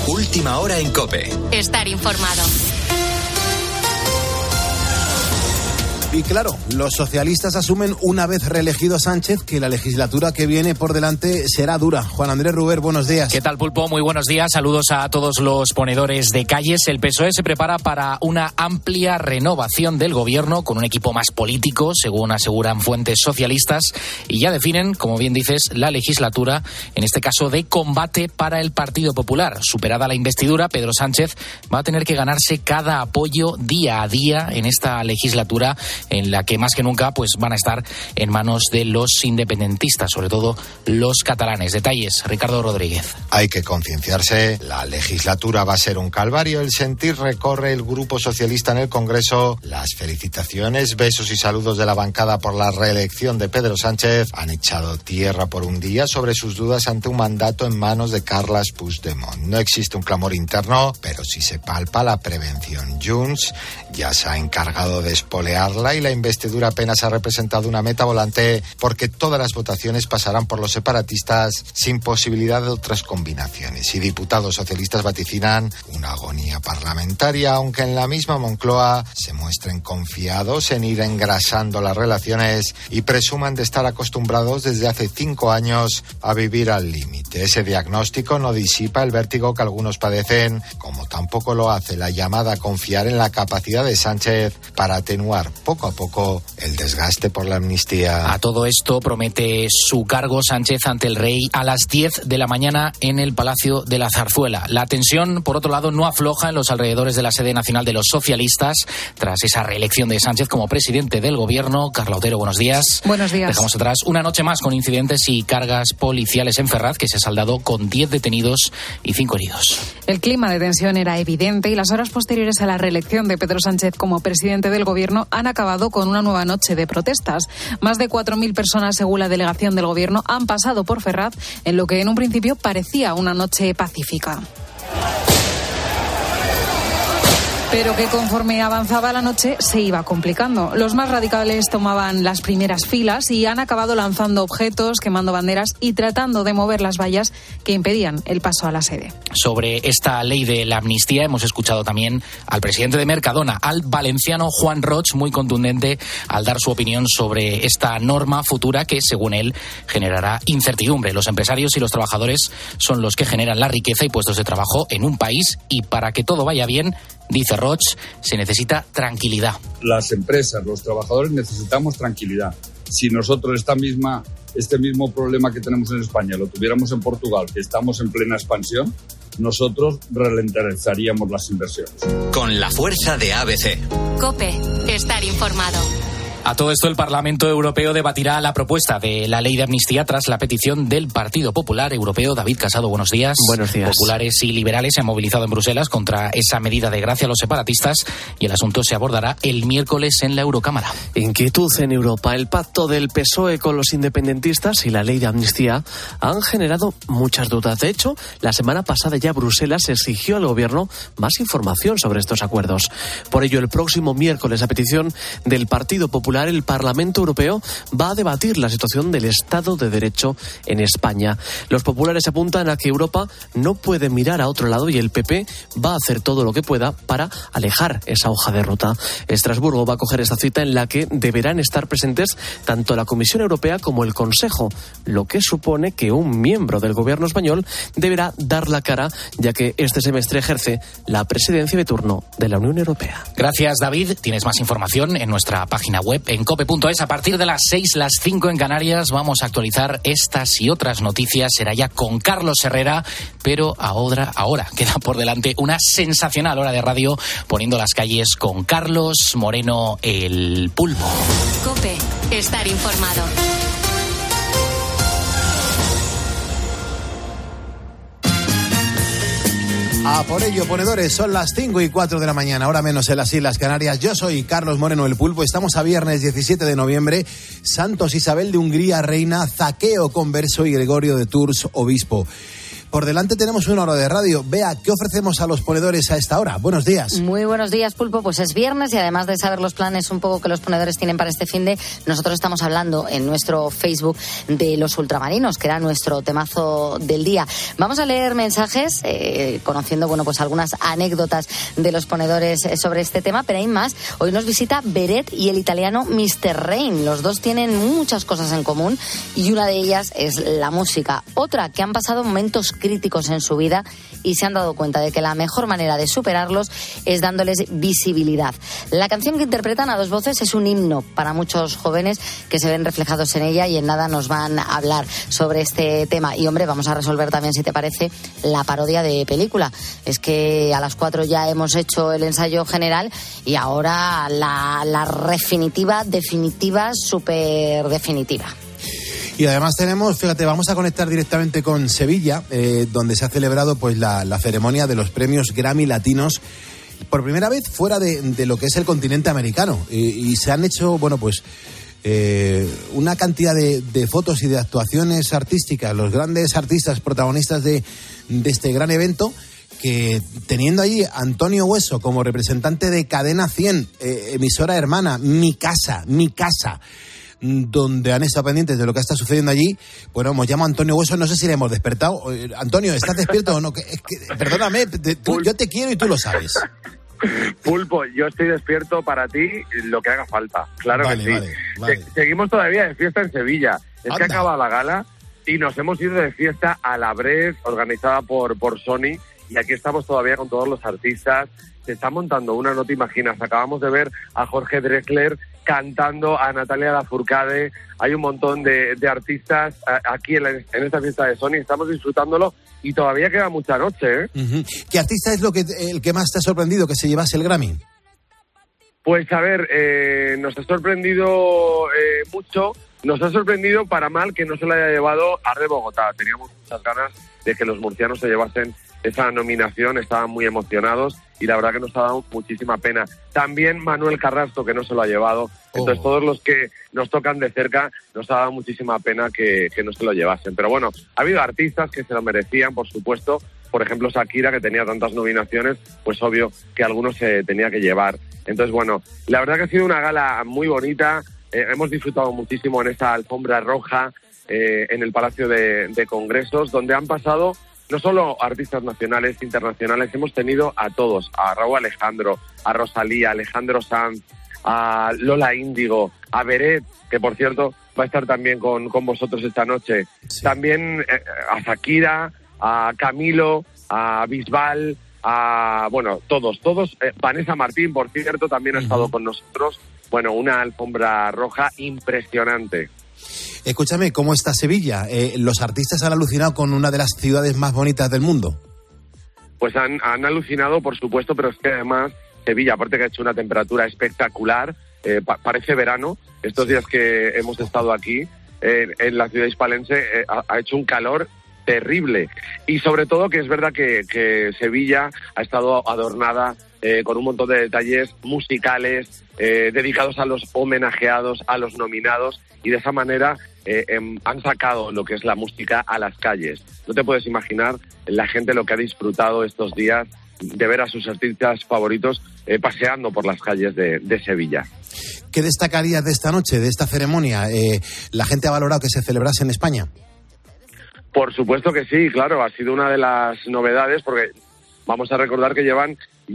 Última hora en COPE. Estar informado. Y claro, los socialistas asumen una vez reelegido Sánchez que la legislatura que viene por delante será dura. Juan Andrés Ruber, buenos días. ¿Qué tal, Pulpo? Muy buenos días. Saludos a todos los ponedores de calles. El PSOE se prepara para una amplia renovación del gobierno con un equipo más político, según aseguran fuentes socialistas, y ya definen, como bien dices, la legislatura, en este caso de combate para el Partido Popular. Superada la investidura, Pedro Sánchez va a tener que ganarse cada apoyo día a día en esta legislatura, en la que más que nunca pues van a estar en manos de los independentistas, sobre todo los catalanes. Detalles, Ricardo Rodríguez. Hay que concienciarse, la legislatura va a ser un calvario, el sentir recorre el Grupo Socialista en el Congreso. Las felicitaciones, besos y saludos de la bancada por la reelección de Pedro Sánchez han echado tierra por un día sobre sus dudas ante un mandato en manos de Carles Puigdemont. No existe un clamor interno, pero sí se palpa la prevención. Junts ya se ha encargado de espolearla y la investidura apenas ha representado una meta volante porque todas las votaciones pasarán por los separatistas sin posibilidad de otras combinaciones. Y diputados socialistas vaticinan una agonía parlamentaria, aunque en la misma Moncloa se muestren confiados en ir engrasando las relaciones y presuman de estar acostumbrados desde hace 5 años a vivir al límite. Ese diagnóstico no disipa el vértigo que algunos padecen, como tampoco lo hace la llamada a confiar en la capacidad de Sánchez para atenuar poco a poco el desgaste por la amnistía. A todo esto promete su cargo Sánchez ante el rey a las 10 de la mañana en el Palacio de la Zarzuela. La tensión, por otro lado, no afloja en los alrededores de la sede nacional de los socialistas tras esa reelección de Sánchez como presidente del gobierno. Carla Otero, buenos días. Buenos días. Dejamos atrás una noche más con incidentes y cargas policiales en Ferraz, que se ha saldado con 10 detenidos y 5 heridos. El clima de tensión era evidente y las horas posteriores a la reelección de Pedro Sánchez como presidente del gobierno han acabado con una nueva noche de protestas. Más de 4.000 personas, según la delegación del gobierno, han pasado por Ferraz en lo que en un principio parecía una noche pacífica. Pero que conforme avanzaba la noche se iba complicando. Los más radicales tomaban las primeras filas y han acabado lanzando objetos, quemando banderas y tratando de mover las vallas que impedían el paso a la sede. Sobre esta ley de la amnistía hemos escuchado también al presidente de Mercadona, al valenciano Juan Roig, muy contundente al dar su opinión sobre esta norma futura que, según él, generará incertidumbre. Los empresarios y los trabajadores son los que generan la riqueza y puestos de trabajo en un país, y para que todo vaya bien, dice Roig, se necesita tranquilidad. Las empresas, los trabajadores necesitamos tranquilidad. Si nosotros este mismo problema que tenemos en España lo tuviéramos en Portugal, que estamos en plena expansión, nosotros ralentizaríamos las inversiones. Con la fuerza de ABC. COPE. Estar informado. A todo esto, el Parlamento Europeo debatirá la propuesta de la ley de amnistía tras la petición del Partido Popular Europeo. David Casado, buenos días. Buenos días. Populares y liberales se han movilizado en Bruselas contra esa medida de gracia a los separatistas y el asunto se abordará el miércoles en la Eurocámara. Inquietud en Europa. El pacto del PSOE con los independentistas y la ley de amnistía han generado muchas dudas. De hecho, la semana pasada ya Bruselas exigió al gobierno más información sobre estos acuerdos. Por ello, el próximo miércoles, a petición del Partido Popular, el Parlamento Europeo va a debatir la situación del Estado de Derecho en España. Los populares apuntan a que Europa no puede mirar a otro lado y el PP va a hacer todo lo que pueda para alejar esa hoja de ruta. Estrasburgo va a coger esta cita en la que deberán estar presentes tanto la Comisión Europea como el Consejo, lo que supone que un miembro del gobierno español deberá dar la cara, ya que este semestre ejerce la presidencia de turno de la Unión Europea. Gracias, David. Tienes más información en nuestra página web en cope.es. A partir de las 6, las 5 en Canarias, vamos a actualizar estas y otras noticias. Será ya con Carlos Herrera, pero ahora queda por delante una sensacional hora de radio poniendo las calles con Carlos Moreno, el Pulpo. COPE. Estar informado. A por ello, ponedores, son las 5:04 de la mañana, hora menos en las Islas Canarias. Yo soy Carlos Moreno, el Pulpo. Estamos a viernes 17 de noviembre. Santos Isabel de Hungría, reina; Zaqueo, converso; y Gregorio de Tours, obispo. Por delante tenemos una hora de radio. Bea, ¿qué ofrecemos a los ponedores a esta hora? Buenos días. Muy buenos días, Pulpo. Pues es viernes y además de saber los planes un poco que los ponedores tienen para este finde, nosotros estamos hablando en nuestro Facebook de los ultramarinos, que era nuestro temazo del día. Vamos a leer mensajes conociendo, bueno, pues algunas anécdotas de los ponedores sobre este tema, pero hay más. Hoy nos visita Beret y el italiano Mr. Rain. Los dos tienen muchas cosas en común y una de ellas es la música. Otra, que han pasado momentos críticos en su vida y se han dado cuenta de que la mejor manera de superarlos es dándoles visibilidad. La canción que interpretan a dos voces es un himno para muchos jóvenes que se ven reflejados en ella y en nada nos van a hablar sobre este tema. Y hombre, vamos a resolver también, si te parece, la parodia de película. Es que a las 4 ya hemos hecho el ensayo general y ahora la definitiva, súper definitiva. Y además tenemos, fíjate, vamos a conectar directamente con Sevilla, donde se ha celebrado pues la ceremonia de los premios Grammy Latinos, por primera vez fuera de lo que es el continente americano. Y se han hecho, bueno, pues una cantidad de fotos y de actuaciones artísticas, los grandes artistas protagonistas de este gran evento, que teniendo ahí a Antonio Hueso como representante de Cadena 100, emisora hermana, Mi Casa, donde han estado pendientes de lo que está sucediendo allí. Bueno, me llamo Antonio Hueso, no sé si le hemos despertado. Antonio, ¿estás despierto o no? Perdóname, yo te quiero y tú lo sabes. Pulpo, yo estoy despierto para ti, lo que haga falta, claro vale, que sí. Vale. Seguimos todavía de fiesta en Sevilla. Es que Anda. acaba la gala y nos hemos ido de fiesta a la Bres, organizada por Sony, y aquí estamos todavía con todos los artistas. Se está montando una, no te imaginas. Acabamos de ver a Jorge Drexler cantando, a Natalia Lafourcade. Hay un montón de artistas aquí en esta fiesta de Sony. Estamos disfrutándolo y todavía queda mucha noche, ¿eh? Uh-huh. ¿Qué artista es el que más te ha sorprendido que se llevase el Grammy? Pues a ver, nos ha sorprendido mucho. Nos ha sorprendido para mal que no se lo haya llevado Arde Bogotá. Teníamos muchas ganas de que los murcianos se llevasen esa nominación, estaban muy emocionados y la verdad que nos ha dado muchísima pena. También Manuel Carrasco, que no se lo ha llevado. Entonces todos los que nos tocan de cerca nos ha dado muchísima pena que no se lo llevasen. Pero bueno, ha habido artistas que se lo merecían, por supuesto. Por ejemplo, Shakira, que tenía tantas nominaciones, pues obvio que algunos se tenía que llevar. Entonces, bueno, la verdad que ha sido una gala muy bonita. Hemos disfrutado muchísimo en esta alfombra roja en el Palacio de Congresos, donde han pasado no solo artistas nacionales, internacionales, hemos tenido a todos, a Raúl Alejandro, a Rosalía, a Alejandro Sanz, a Lola Índigo, a Beret, que por cierto va a estar también con vosotros esta noche, sí. También a Shakira, a Camilo, a Bisbal, a, bueno, todos, Vanessa Martín, por cierto, también ha estado con nosotros. Bueno, una alfombra roja impresionante. Escúchame, ¿cómo está Sevilla? ¿Los artistas han alucinado con una de las ciudades más bonitas del mundo? Pues han alucinado, por supuesto, pero es que además Sevilla, aparte que ha hecho una temperatura espectacular, parece verano. Estos días que hemos estado aquí, en la ciudad hispalense, ha hecho un calor terrible. Y sobre todo que es verdad que Sevilla ha estado adornada con un montón de detalles musicales dedicados a los homenajeados, a los nominados, y de esa manera han sacado lo que es la música a las calles. No te puedes imaginar la gente lo que ha disfrutado estos días de ver a sus artistas favoritos paseando por las calles de Sevilla. ¿Qué destacarías de esta noche, de esta ceremonia? ¿La gente ha valorado que se celebrase en España? Por supuesto que sí, claro, ha sido una de las novedades, porque vamos a recordar que llevan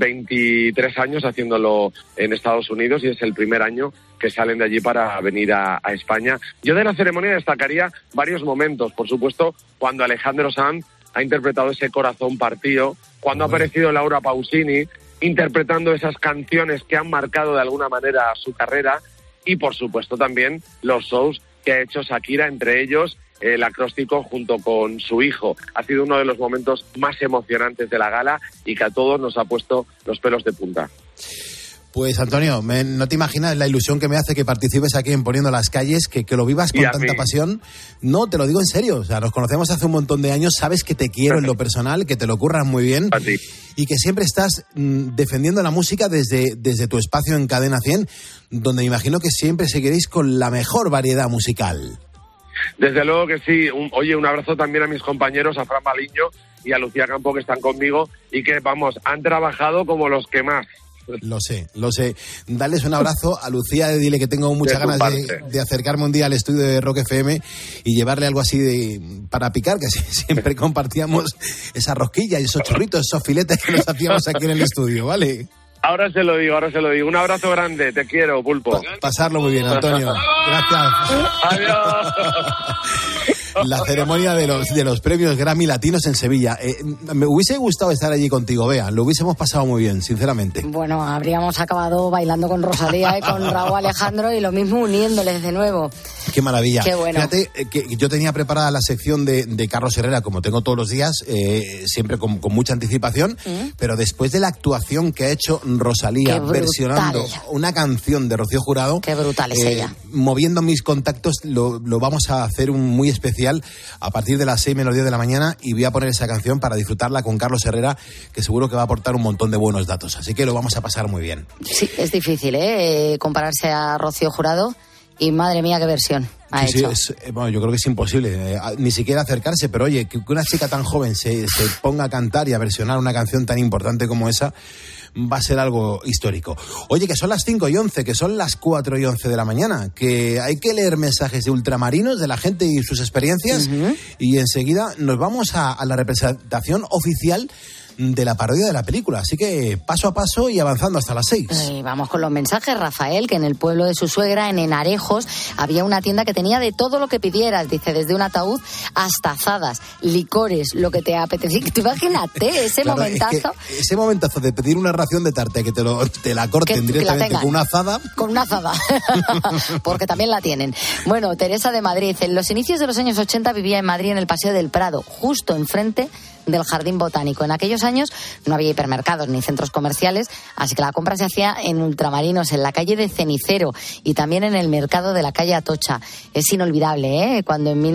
23 años haciéndolo en Estados Unidos y es el primer año que salen de allí para venir a España. Yo de la ceremonia destacaría varios momentos. Por supuesto, cuando Alejandro Sanz ha interpretado ese Corazón partido, cuando ha aparecido Laura Pausini interpretando esas canciones que han marcado de alguna manera su carrera, y por supuesto también los shows que ha hecho Shakira, entre ellos el acróstico junto con su hijo. Ha sido uno de los momentos más emocionantes de la gala y que a todos nos ha puesto los pelos de punta. Pues Antonio, no te imaginas la ilusión que me hace que participes aquí en Poniendo las Calles, que lo vivas con tanta pasión. No, te lo digo en serio, o sea, nos conocemos hace un montón de años, sabes que te quiero en lo personal, que te lo curras muy bien y que siempre estás defendiendo la música desde tu espacio en Cadena 100, donde me imagino que siempre seguiréis con la mejor variedad musical. Desde luego que sí. Oye, un abrazo también a mis compañeros, a Fran Baliño y a Lucía Campo, que están conmigo y que, vamos, han trabajado como los que más. Lo sé. Dales un abrazo a Lucía, dile que tengo muchas ganas de acercarme un día al estudio de Rock FM y llevarle algo así para picar, que siempre compartíamos esa rosquilla y esos churritos, esos filetes que nos hacíamos aquí en el estudio, ¿vale? Ahora se lo digo. Un abrazo grande, te quiero, Pulpo. Pasarlo muy bien, Antonio. Gracias. Adiós. La ceremonia de los premios Grammy Latinos en Sevilla. Me hubiese gustado estar allí contigo, Bea. Lo hubiésemos pasado muy bien, sinceramente. Bueno, habríamos acabado bailando con Rosalía y con Raúl Alejandro y lo mismo uniéndoles de nuevo. Qué maravilla. Qué bueno. Fíjate que yo tenía preparada la sección de Carlos Herrera, como tengo todos los días, siempre con mucha anticipación, pero después de la actuación que ha hecho Rosalía versionando una canción de Rocío Jurado, qué brutal es ella. Moviendo mis contactos, lo vamos a hacer un muy especial a partir de las 6 menos 10 de la mañana, y voy a poner esa canción para disfrutarla con Carlos Herrera, que seguro que va a aportar un montón de buenos datos, así que lo vamos a pasar muy bien. Sí, es difícil, compararse a Rocío Jurado, y madre mía qué versión ha hecho. Bueno, yo creo que es imposible ni siquiera acercarse, pero oye, que una chica tan joven se ponga a cantar y a versionar una canción tan importante como esa va a ser algo histórico. Oye, que son las 5:11, que son las 4:11 de la mañana, que hay que leer mensajes de ultramarinos, de la gente y sus experiencias, y enseguida nos vamos a la representación oficial de la parodia de la película, así que paso a paso y avanzando hasta las 6. Vamos con los mensajes. Rafael, que en el pueblo de su suegra, en Enarejos, había una tienda que tenía de todo lo que pidieras, dice, desde un ataúd hasta azadas, licores, lo que te apetecía. Tú imagínate ese momentazo. Es ese momentazo de pedir una ración de tarta y que te la corten directamente con una azada. Con una azada, porque también la tienen. Bueno, Teresa de Madrid, en los inicios de los años 80 vivía en Madrid, en el Paseo del Prado, justo enfrente del Jardín Botánico. En aquellos años no había hipermercados ni centros comerciales, así que la compra se hacía en ultramarinos, en la calle de Cenicero y también en el mercado de la calle Atocha. Es inolvidable, cuando en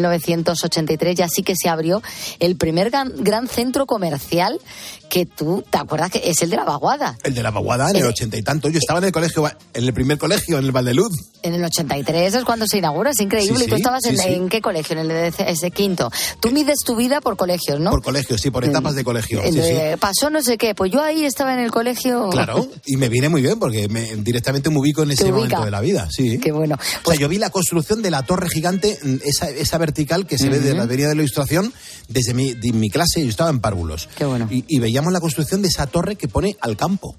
1983 ya sí que se abrió el primer gran centro comercial, que tú te acuerdas que es el de la Vaguada. El de la Vaguada, en el 80 y tanto. Yo estaba en el colegio, en el primer colegio, en el Valdeluz. En el 83 es cuando se inaugura, es increíble. Sí, ¿Y tú estabas en qué colegio? En el de ese quinto. Tú mides tu vida por colegios, ¿no? Por colegios, sí, por etapas de colegio. Pasó no sé qué, pues yo ahí estaba en el colegio. Claro, y me viene muy bien porque directamente me ubico en ese momento de la vida, sí. Qué bueno. Pues, o sea, yo vi la construcción de la torre gigante, esa vertical que se ve de la Avenida de la Ilustración, desde mi clase. Yo estaba en párvulos. Qué bueno. Y veíamos la construcción de esa torre que pone al campo.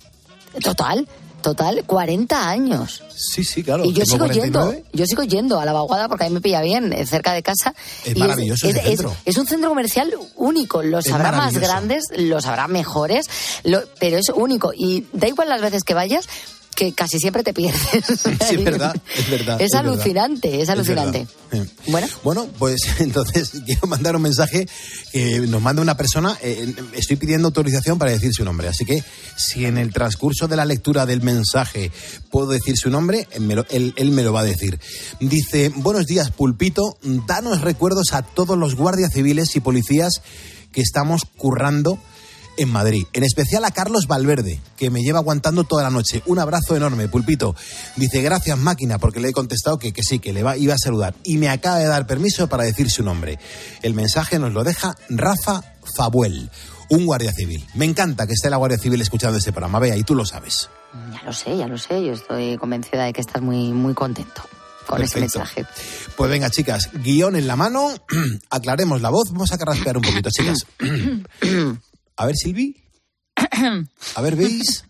Total, 40 años. Sí, claro. Y yo sigo yendo a la Vaguada porque a mí me pilla bien, cerca de casa. Es maravilloso ese centro. Es un centro comercial único. Los habrá más grandes, los habrá mejores, pero es único. Y da igual las veces que vayas, que casi siempre te pierdes. Sí, es verdad. Es alucinante. Bueno, pues entonces quiero mandar un mensaje que nos manda una persona. Estoy pidiendo autorización para decir su nombre, así que si en el transcurso de la lectura del mensaje puedo decir su nombre, él me lo va a decir. Dice: buenos días, Pulpito, danos recuerdos a todos los guardias civiles y policías que estamos currando en Madrid, en especial a Carlos Valverde, que me lleva aguantando toda la noche. Un abrazo enorme, Pulpito. Dice: gracias, máquina, porque le he contestado que sí, que iba a saludar, y me acaba de dar permiso para decir su nombre. El mensaje nos lo deja Rafa Fabuel, un guardia civil. Me encanta que esté la Guardia Civil escuchando este programa, Bea, y tú lo sabes. Ya lo sé, yo estoy convencida de que estás muy, muy contento con Perfecto. ese mensaje. Pues venga, chicas, guión en la mano, aclaremos la voz, vamos a carraspear un poquito, chicas. A ver, Silvi. A ver, ¿veis?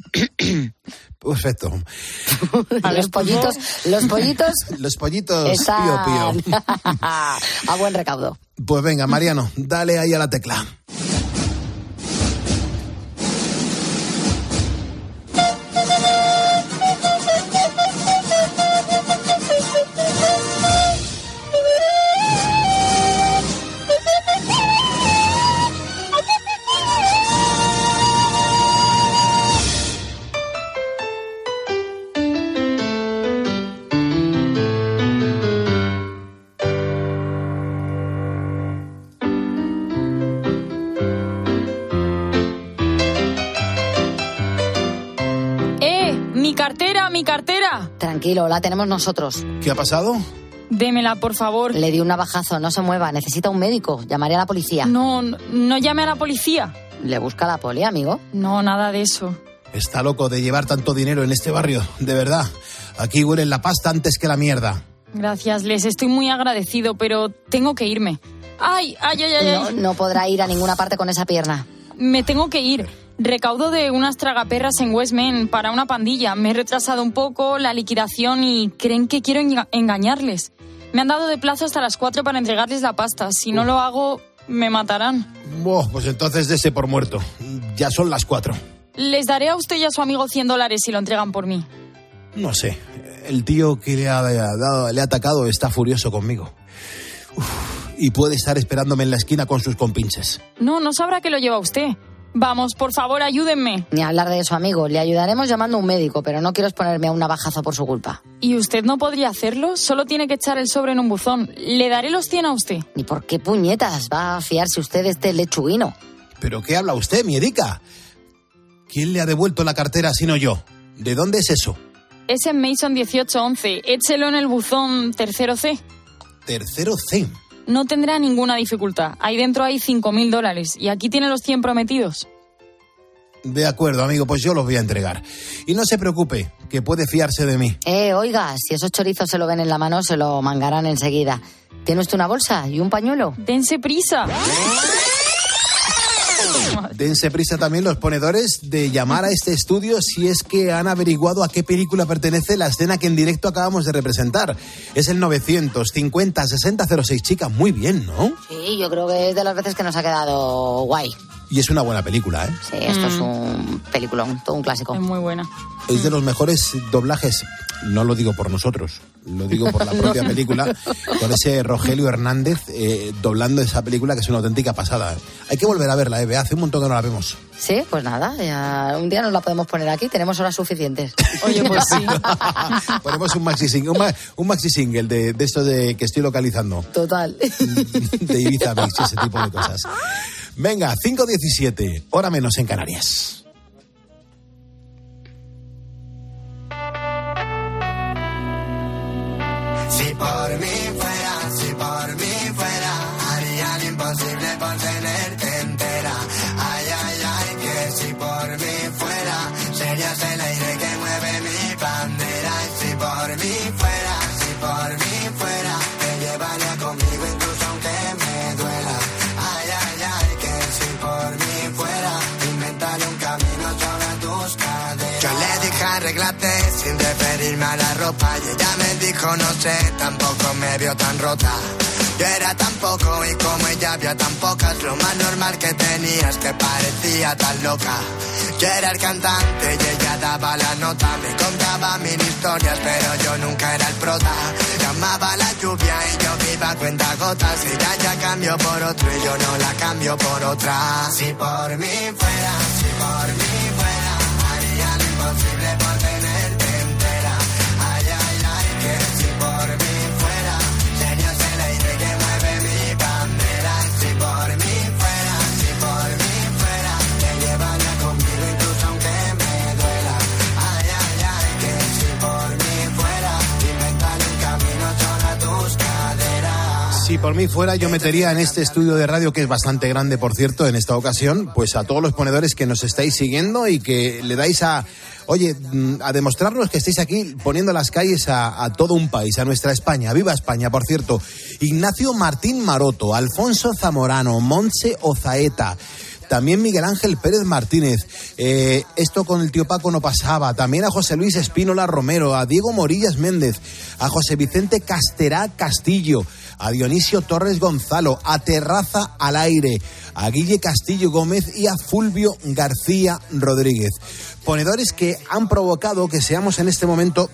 Perfecto. Los pollitos. Los pollitos están pío. A buen recaudo. Pues venga, Mariano, dale ahí a la tecla. Mi cartera. Tranquilo, la tenemos nosotros. ¿Qué ha pasado? Démela, por favor. Le di un navajazo, no se mueva, necesita un médico. Llamaré a la policía. No llame a la policía. ¿Le busca la poli, amigo? No, nada de eso. Está loco de llevar tanto dinero en este barrio, de verdad. Aquí huele la pasta antes que la mierda. Gracias, Les, estoy muy agradecido, pero tengo que irme. ¡Ay! No podrá ir a ninguna parte con esa pierna. Me tengo que ir. Recaudo de unas tragaperras en Westman para una pandilla. Me he retrasado un poco la liquidación y creen que quiero engañarles. Me han dado de plazo hasta las 4 para entregarles la pasta. Si no lo hago, me matarán. Pues entonces dése por muerto. Ya son las 4. Les daré a usted y a su amigo $100 si lo entregan por mí. No sé. El tío que le ha atacado está furioso conmigo. Y puede estar esperándome en la esquina con sus compinches. No sabrá que lo lleva usted. Vamos, por favor, ayúdenme. Ni hablar de eso, amigo. Le ayudaremos llamando a un médico, pero no quiero exponerme a un navajazo por su culpa. ¿Y usted no podría hacerlo? Solo tiene que echar el sobre en un buzón. Le daré los 100 a usted. ¿Y por qué puñetas va a fiarse usted de este lechuguino? ¿Pero qué habla usted, mierica? ¿Quién le ha devuelto la cartera sino yo? ¿De dónde es eso? Es en Mason 1811. Échelo en el buzón tercero C. ¿Tercero C? No tendrá ninguna dificultad. Ahí dentro hay $5.000 y aquí tiene los 100 prometidos. De acuerdo, amigo, pues yo los voy a entregar. Y no se preocupe, que puede fiarse de mí. Oiga, si esos chorizos se lo ven en la mano, se lo mangarán enseguida. ¿Tiene usted una bolsa y un pañuelo? ¡Dense prisa! Dense prisa también los ponedores de llamar a este estudio si es que han averiguado a qué película pertenece la escena que en directo acabamos de representar. Es el 950-6006. Chicas, muy bien, ¿no? Sí, yo creo que es de las veces que nos ha quedado guay. Y es una buena película, ¿eh? Sí, esto es un peliculón, todo un clásico. Es muy buena. Es de los mejores doblajes. No lo digo por nosotros, lo digo por la propia película, con ese Rogelio Hernández doblando esa película que es una auténtica pasada. Hay que volver a verla, Bea, hace un montón que no la vemos. Sí, pues nada, ya un día nos la podemos poner aquí, tenemos horas suficientes. Oye, pues sí. Ponemos un maxi single de esto de que estoy localizando. Total. De Ibiza Mix, ese tipo de cosas. Venga, 5:17, hora menos en Canarias. Si por mí fuera, haría lo imposible por tenerte entera. Ay, ay, ay, que si por mí fuera, serías el aire que mueve mi bandera. Y si por mí fuera, te llevaría conmigo incluso aunque me duela. Ay, ay, ay, que si por mí fuera, inventaré un camino sobre tus caderas. Yo le dije arréglate sin referirme a la ropa y ella me dijo no sé, tampoco me vio tan rota. Yo era tan poco y como ella había tan pocas, lo más normal que tenía es que parecía tan loca. Yo era el cantante y ella daba la nota, me contaba mil historias pero yo nunca era el prota. Llamaba la lluvia y yo iba a cuentagotas, y ya cambió por otro y yo no la cambio por otra. Si por mí fuera, haría lo imposible por tenerte entera. Ay, ay, ay, que si por mí fuera, serías el aire que mueve mi bandera. Y si por mí fuera, te llevaría conmigo incluso aunque me duela. Ay, ay, ay, que si por mí fuera, inventaré un camino sobre tus caderas. Si por mí fuera, yo metería en este estudio de radio, que es bastante grande, por cierto, en esta ocasión, pues a todos los ponedores que nos estáis siguiendo y que le dais a demostrarnos que estáis aquí poniendo las calles a todo un país, a nuestra España. ¡Viva España! Por cierto, Ignacio Martín Maroto, Alfonso Zamorano, Montse Ozaeta, también Miguel Ángel Pérez Martínez, esto con el tío Paco no pasaba, también a José Luis Espínola Romero, a Diego Morillas Méndez, a José Vicente Casterá Castillo, a Dionisio Torres Gonzalo, a Terraza al Aire, a Guille Castillo Gómez y a Fulvio García Rodríguez. Ponedores que han provocado que seamos en este momento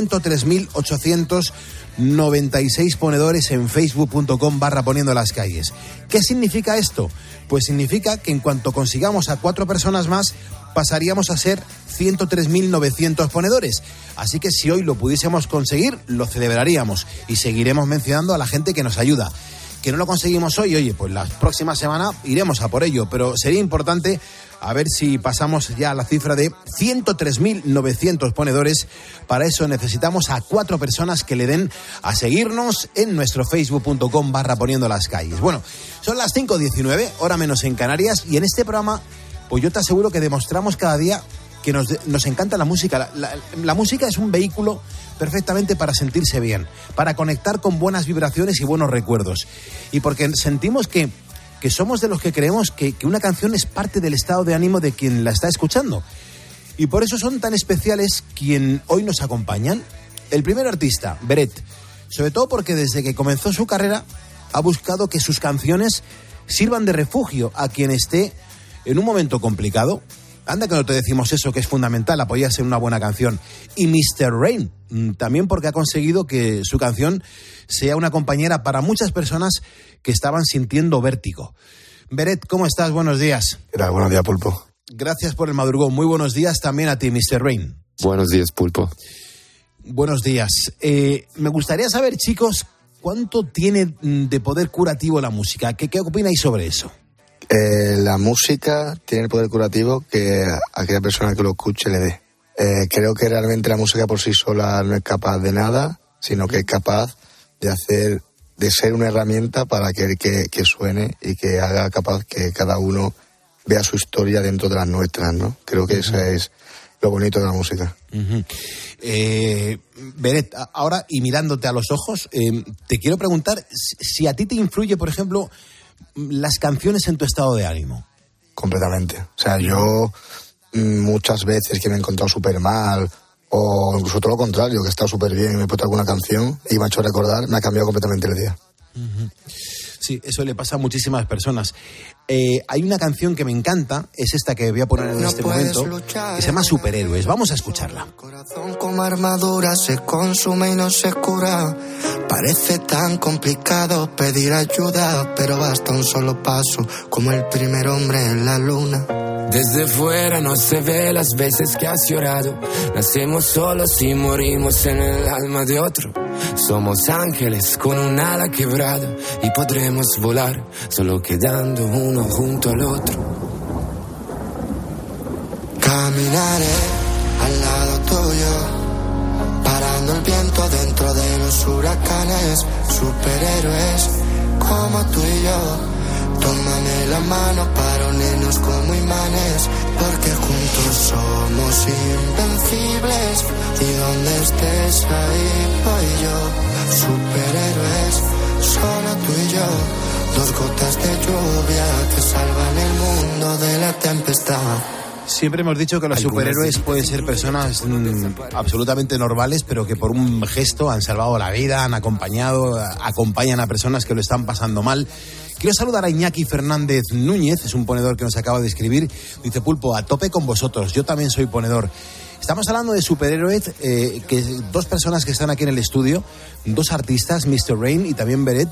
103.896 ponedores en facebook.com/poniendo las calles. ¿Qué significa esto? Pues significa que en cuanto consigamos a 4 personas más, pasaríamos a ser 103.900 ponedores. Así que si hoy lo pudiésemos conseguir, lo celebraríamos y seguiremos mencionando a la gente que nos ayuda. que no lo conseguimos hoy, oye, pues la próxima semana iremos a por ello, pero sería importante a ver si pasamos ya a la cifra de 103.900 ponedores. Para eso necesitamos a 4 personas que le den a seguirnos en nuestro facebook.com/poniendo las calles. Bueno, son las 5:19, hora menos en Canarias, y en este programa, pues yo te aseguro que demostramos cada día que nos encanta la música. La música es un vehículo perfectamente para sentirse bien, para conectar con buenas vibraciones y buenos recuerdos. Y porque sentimos que somos de los que creemos que una canción es parte del estado de ánimo de quien la está escuchando. Y por eso son tan especiales quien hoy nos acompañan. El primer artista, Beret, sobre todo porque desde que comenzó su carrera ha buscado que sus canciones sirvan de refugio a quien esté en un momento complicado. Anda que no te decimos eso, que es fundamental, apoyarse en una buena canción. Y Mr. Rain, también porque ha conseguido que su canción sea una compañera para muchas personas que estaban sintiendo vértigo. Beret, ¿cómo estás? Buenos días. ¿Qué tal? Buenos días, Pulpo. Gracias por el madrugón. Muy buenos días también a ti, Mr. Rain. Buenos días, Pulpo. Buenos días. Me gustaría saber, chicos, ¿cuánto tiene de poder curativo la música? ¿Qué opináis sobre eso? La música tiene el poder curativo que a aquella persona que lo escuche le dé. Creo que realmente la música por sí sola no es capaz de nada, sino que es capaz de ser una herramienta para que suene y que haga capaz que cada uno vea su historia dentro de las nuestras, ¿no? Creo que eso es lo bonito de la música. Beret, ahora y mirándote a los ojos, te quiero preguntar si a ti te influye, por ejemplo, las canciones en tu estado de ánimo. Completamente. O sea, yo muchas veces que me he encontrado súper mal, o incluso todo lo contrario, que he estado súper bien, me he puesto alguna canción y me ha hecho recordar, me ha cambiado completamente el día. Sí, eso le pasa a muchísimas personas. Hay una canción que me encanta, es esta que voy a poner en este momento, que se llama Superhéroes. Vamos a escucharla. Corazón como armadura se consume y no se cura. Parece tan complicado pedir ayuda, pero basta un solo paso, como el primer hombre en la luna. Desde fuera no se ve las veces que has llorado. Nacemos solos y morimos en el alma de otro. Somos ángeles con un ala quebrada y podremos volar solo quedando uno junto al otro. Caminaré al lado tuyo, parando el viento dentro de los huracanes. Superhéroes como tú y yo. Tómame la mano para unirnos como imanes, porque juntos somos invencibles. Y donde estés ahí voy yo. Superhéroes, solo tú y yo. 2 gotas de lluvia que salvan el mundo de la tempestad. Siempre hemos dicho que los superhéroes pueden ser personas absolutamente normales, pero que por un gesto han salvado la vida, acompañan a personas que lo están pasando mal. Quiero saludar a Iñaki Fernández Núñez, es un ponedor que nos acaba de escribir. Dice: Pulpo, a tope con vosotros, yo también soy ponedor. Estamos hablando de superhéroes, que 2 personas que están aquí en el estudio, 2 artistas, Mr. Rain y también Beret.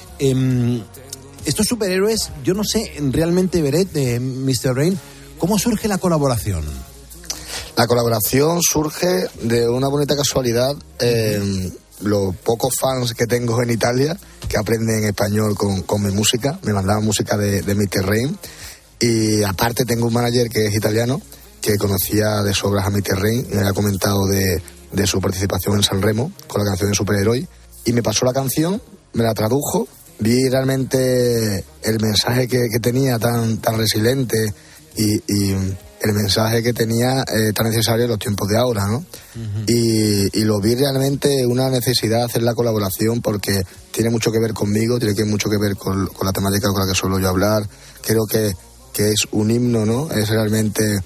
Estos superhéroes, yo no sé realmente, Beret, Mr. Rain, ¿cómo surge la colaboración? La colaboración surge de una bonita casualidad. Los pocos fans que tengo en Italia que aprenden español con mi música, me mandaban música de Mr. Rain, y aparte tengo un manager que es italiano que conocía de sobras a Mr. Rain y me había comentado de su participación en Sanremo con la canción de Superhéroe, y me pasó la canción, me la tradujo, vi realmente el mensaje que tenía tan resiliente y el mensaje que tenía tan necesario en los tiempos de ahora, ¿no? Uh-huh. Y lo vi realmente una necesidad de hacer la colaboración porque tiene mucho que ver conmigo, tiene mucho que ver con la temática con la que suelo yo hablar. Creo que es un himno, ¿no? Es realmente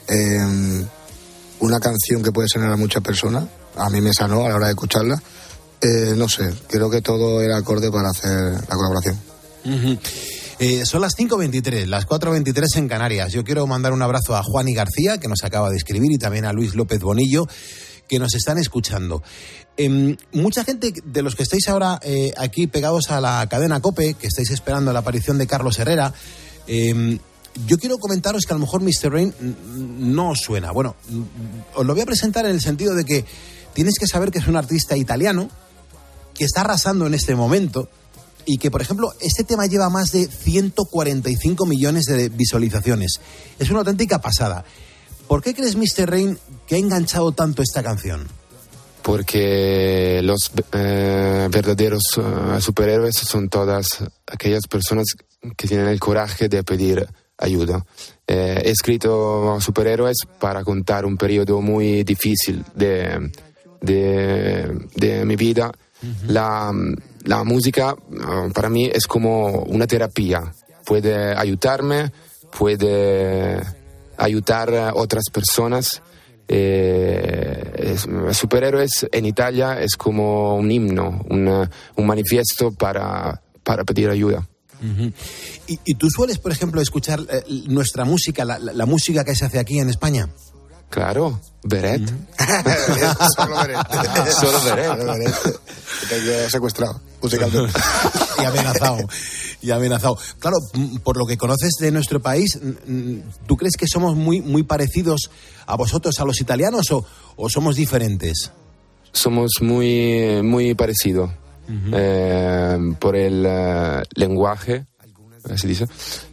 una canción que puede sanar a muchas personas. A mí me sanó a la hora de escucharla. No sé, creo que todo era acorde para hacer la colaboración. Uh-huh. Son las 5:23, las 4:23 en Canarias. Yo quiero mandar un abrazo a Juani García, que nos acaba de escribir, y también a Luis López Bonillo, que nos están escuchando. Mucha gente de los que estáis ahora aquí pegados a la cadena COPE, que estáis esperando la aparición de Carlos Herrera, yo quiero comentaros que a lo mejor Mr. Rain no os suena. Bueno, os lo voy a presentar en el sentido de que tienes que saber que es un artista italiano que está arrasando en este momento, y que, por ejemplo, este tema lleva más de 145 millones de visualizaciones. Es una auténtica pasada. ¿Por qué crees, Mr. Rain, que ha enganchado tanto esta canción? Porque los verdaderos superhéroes son todas aquellas personas que tienen el coraje de pedir ayuda. He escrito superhéroes para contar un periodo muy difícil de mi vida. La música para mí es como una terapia. Puede ayudarme, puede ayudar a otras personas. Superhéroes en Italia es como un himno, un manifiesto para pedir ayuda. Uh-huh. ¿Y tú sueles, por ejemplo, escuchar nuestra música, la música que se hace aquí en España? Claro, Beret. Solo Beret. Solo Beret. Te he secuestrado musicalmente. Y amenazado. Claro, por lo que conoces de nuestro país, ¿tú crees que somos muy parecidos a vosotros, a los italianos, o somos diferentes? Somos muy parecidos. Uh-huh. Por el lenguaje, se dice,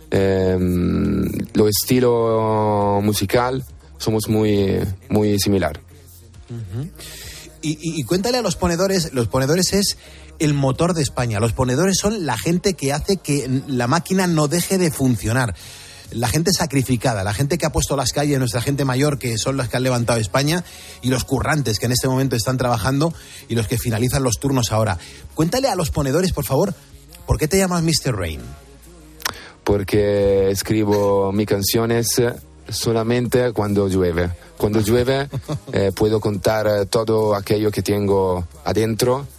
lo estilo musical, somos muy similar. Uh-huh. Y cuéntale a los ponedores es el motor de España. Los ponedores son la gente que hace que la máquina no deje de funcionar. La gente sacrificada, la gente que ha puesto las calles, nuestra gente mayor, que son las que han levantado España, y los currantes que en este momento están trabajando y los que finalizan los turnos ahora. Cuéntale a los ponedores, por favor, ¿por qué te llamas Mr. Rain? Porque escribo mis canciones solamente cuando llueve. Cuando llueve puedo contar todo aquello que tengo adentro.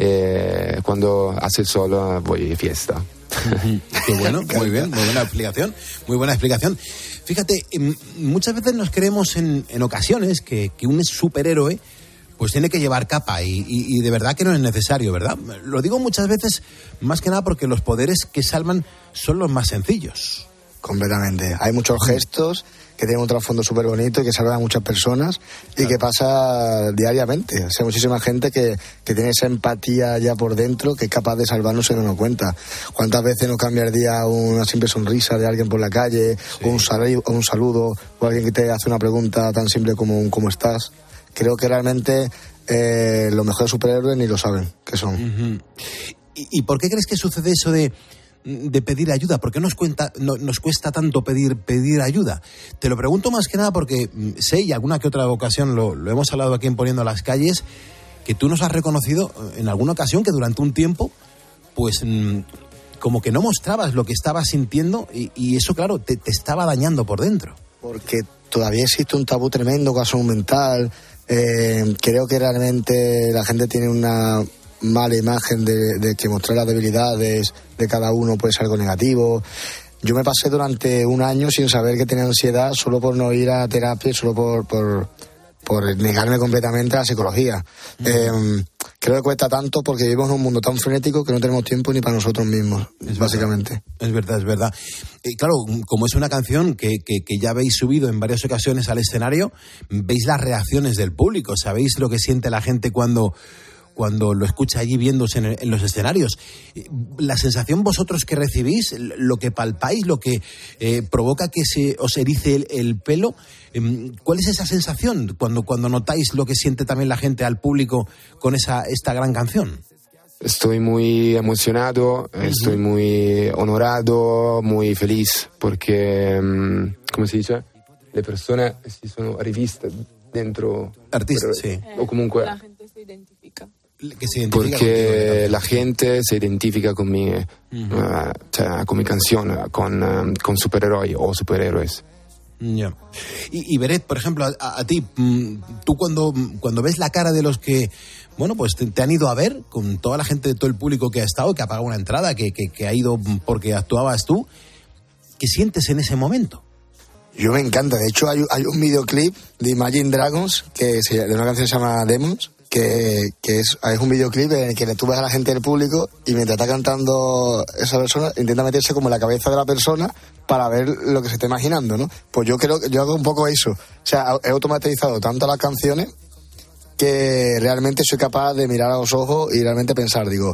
Cuando hace sol voy a fiesta. Qué bueno, muy bien, muy buena explicación. Fíjate, muchas veces nos creemos en ocasiones que un superhéroe pues tiene que llevar capa y de verdad que no es necesario, ¿verdad? Lo digo muchas veces más que nada porque los poderes que salvan son los más sencillos. Completamente. Hay muchos gestos que tienen un trasfondo súper bonito y que salvan a muchas personas y que pasa diariamente. O sea, muchísima gente que tiene esa empatía ya por dentro que es capaz de salvarnos sin darnos cuenta. ¿Cuántas veces nos cambia el día una simple sonrisa de alguien por la calle, o un saludo, o alguien que te hace una pregunta tan simple como un ¿cómo estás? Creo que realmente los mejores superhéroes ni lo saben que son. Uh-huh. ¿Y por qué crees que sucede eso de pedir ayuda? ¿Por qué nos cuesta tanto pedir ayuda? Te lo pregunto más que nada porque sé, y alguna que otra ocasión lo hemos hablado aquí en Poniendo las Calles, que tú nos has reconocido en alguna ocasión que durante un tiempo, pues como que no mostrabas lo que estabas sintiendo y eso, claro, te estaba dañando por dentro. Porque todavía existe un tabú tremendo con la salud mental. Creo que realmente la gente tiene una mala imagen de que mostrar las debilidades de cada uno puede ser algo negativo. Yo me pasé durante un año sin saber que tenía ansiedad solo por no ir a terapia, solo por negarme completamente a la psicología. Creo que cuesta tanto porque vivimos en un mundo tan frenético que no tenemos tiempo ni para nosotros mismos, básicamente. Es verdad. Claro, como es una canción que ya habéis subido en varias ocasiones al escenario, veis las reacciones del público, sabéis lo que siente la gente cuando lo escucha allí viéndose en los escenarios. La sensación vosotros que recibís, lo que palpáis, lo que provoca que se os erice el pelo, ¿cuál es esa sensación cuando notáis lo que siente también la gente al público con esta gran canción? Estoy muy emocionado, estoy muy honorado, muy feliz, porque, ¿cómo se dice? Le persone si sono riviste dentro... Artistas, sí. O comunque... La gente se identifica. Porque la gente se identifica con mi canción, con superhéroes o superhéroes. Yeah. Y Beret, por ejemplo, a ti, tú cuando ves la cara de los que, bueno, pues te han ido a ver, con toda la gente, todo el público que ha estado, que ha pagado una entrada, que ha ido porque actuabas tú, ¿qué sientes en ese momento? Yo me encanta. De hecho, hay un videoclip de Imagine Dragons de una canción que se llama Demons, que es un videoclip en el que tú ves a la gente del público y mientras está cantando esa persona intenta meterse como en la cabeza de la persona para ver lo que se está imaginando, ¿no? Pues yo creo que yo hago un poco eso. O sea, he automatizado tanto las canciones que realmente soy capaz de mirar a los ojos y realmente pensar, digo,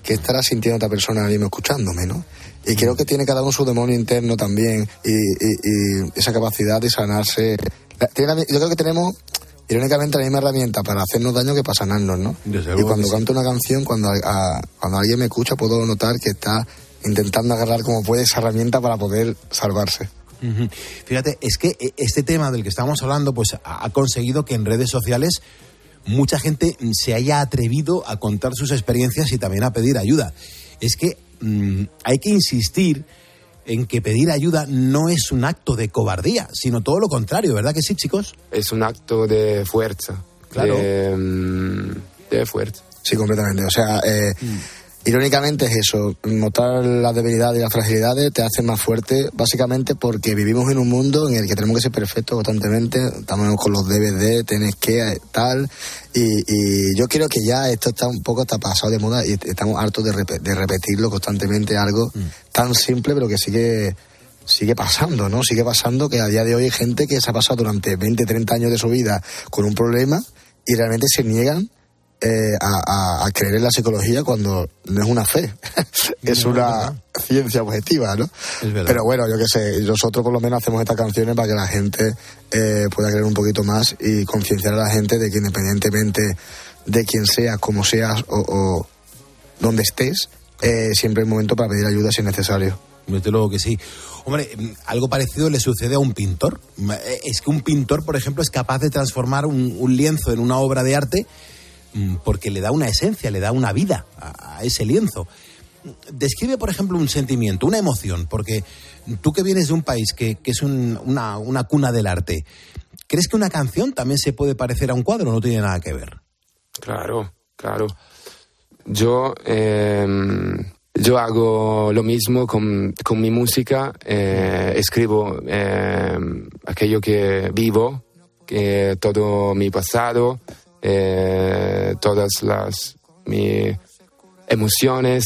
qué estará sintiendo otra persona ahora mismo escuchándome, ¿no? Y creo que tiene cada uno su demonio interno también y esa capacidad de sanarse. Yo creo que tenemos, irónicamente, la misma herramienta para hacernos daño que para sanarnos, ¿no? Y cuando canto una canción, cuando alguien me escucha, puedo notar que está intentando agarrar como puede esa herramienta para poder salvarse. Fíjate, es que este tema del que estamos hablando pues ha conseguido que en redes sociales mucha gente se haya atrevido a contar sus experiencias y también a pedir ayuda. Es que hay que insistir en que pedir ayuda no es un acto de cobardía, sino todo lo contrario, ¿verdad que sí, chicos? Es un acto de fuerza. Claro. De fuerza. Sí, completamente. O sea, irónicamente es eso, mostrar las debilidades y las fragilidades te hace más fuerte, básicamente porque vivimos en un mundo en el que tenemos que ser perfectos constantemente, estamos con los DVD, tenés que tal, y yo creo que ya esto está un poco hasta pasado de moda y estamos hartos de repetirlo constantemente, algo tan simple pero que sigue pasando, ¿no? Sigue pasando que a día de hoy hay gente que se ha pasado durante 20, 30 años de su vida con un problema y realmente se niegan a creer en la psicología cuando no es una fe, es una ciencia objetiva, ¿no? Pero bueno, yo qué sé, nosotros por lo menos hacemos estas canciones para que la gente pueda creer un poquito más y concienciar a la gente de que independientemente de quién seas, como seas o donde estés, siempre hay momento para pedir ayuda si es necesario. Desde luego que sí. Hombre, algo parecido le sucede a un pintor. Es que un pintor, por ejemplo, es capaz de transformar un lienzo en una obra de arte porque le da una esencia, le da una vida a ese lienzo. Describe, por ejemplo, un sentimiento, una emoción, porque tú que vienes de un país que es una cuna del arte, ¿crees que una canción también se puede parecer a un cuadro o no tiene nada que ver? Claro. Yo hago lo mismo con mi música, escribo aquello que vivo, que todo mi pasado, todas mis emociones,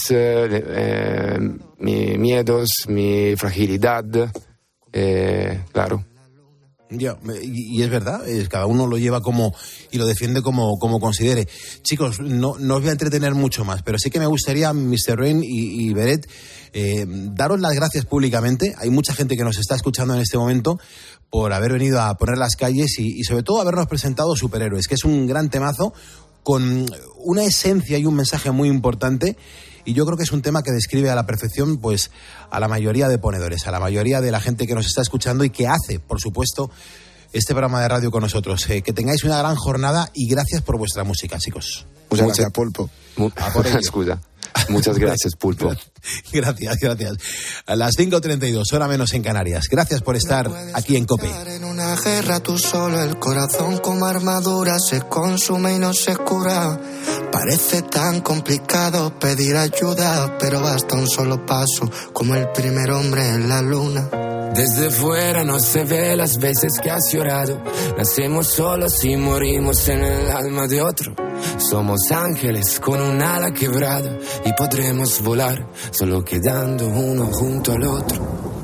mis miedos, mi fragilidad, claro. Ya, y es verdad, cada uno lo lleva como y lo defiende como considere. Chicos, no os voy a entretener mucho más, pero sí que me gustaría, Mr. Rain y Beret, daros las gracias públicamente. Hay mucha gente que nos está escuchando en este momento por haber venido a poner las calles y sobre todo habernos presentado Superhéroes, que es un gran temazo con una esencia y un mensaje muy importante. Y yo creo que es un tema que describe a la perfección pues a la mayoría de ponedores, a la mayoría de la gente que nos está escuchando y que hace, por supuesto, este programa de radio con nosotros. Que tengáis una gran jornada y gracias por vuestra música, chicos. Muchas gracias, Pulpo. Excusa. Muchas gracias, Pulpo. Gracias. A las 5:32, hora menos en Canarias. Gracias por estar aquí en COPE. En una guerra tú solo, el corazón como armadura se consume y no se cura. Parece tan complicado pedir ayuda, pero basta un solo paso, como el primer hombre en la luna. Desde fuera no se ve las veces que has llorado. Nacemos solos y morimos en el alma de otro. Somos ángeles con un ala quebrada y podremos volar solo quedando uno junto al otro.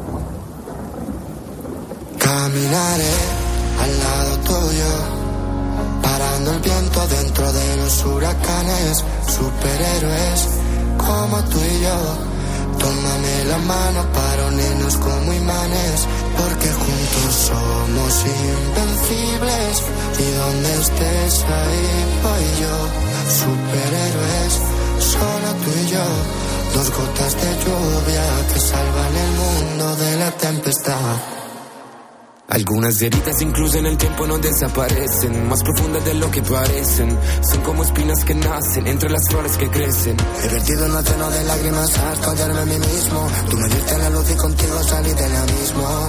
Caminaré al lado tuyo, parando el viento dentro de los huracanes. Superhéroes como tú y yo. Tómame la mano para unirnos como imanes, porque juntos somos invencibles. Y donde estés ahí voy yo. Superhéroes, solo tú y yo. Dos gotas de lluvia que salvan el mundo de la tempestad. Algunas heridas incluso en el tiempo no desaparecen, más profundas de lo que parecen. Son como espinas que nacen entre las flores que crecen. He vertido un océano de lágrimas hasta hallarme a mí mismo. Tú me diste la luz y contigo salí del abismo.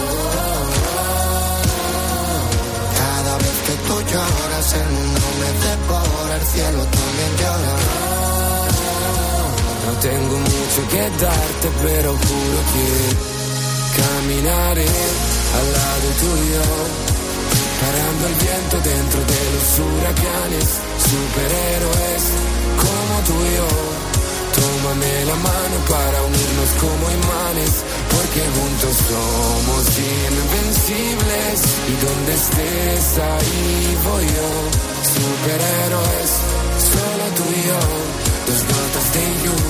Cada vez que tú lloras el mundo me devora, el cielo también llora. No tengo mucho que darte, pero juro que caminaré al lado tuyo, parando el viento dentro de los huracanes. Superhéroes como tú y yo. Tómame la mano para unirnos como imanes, porque juntos somos invencibles. Y donde estés ahí voy yo. Superhéroes, solo tú y yo. Dos gotas de lluvia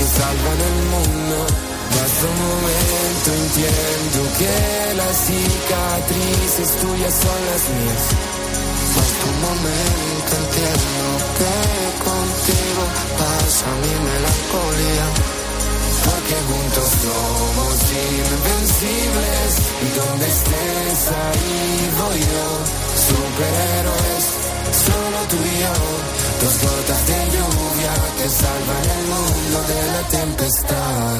que salvan el mundo. Basta un momento, entiendo que las cicatrices tuyas son las mías. Basta un momento, entiendo que contigo pasa mi melancolía. Porque juntos somos invencibles. Y donde estés ahí voy yo. Superhéroes, solo tú y yo. Dos gotas de lluvia que salvan el mundo de la tempestad.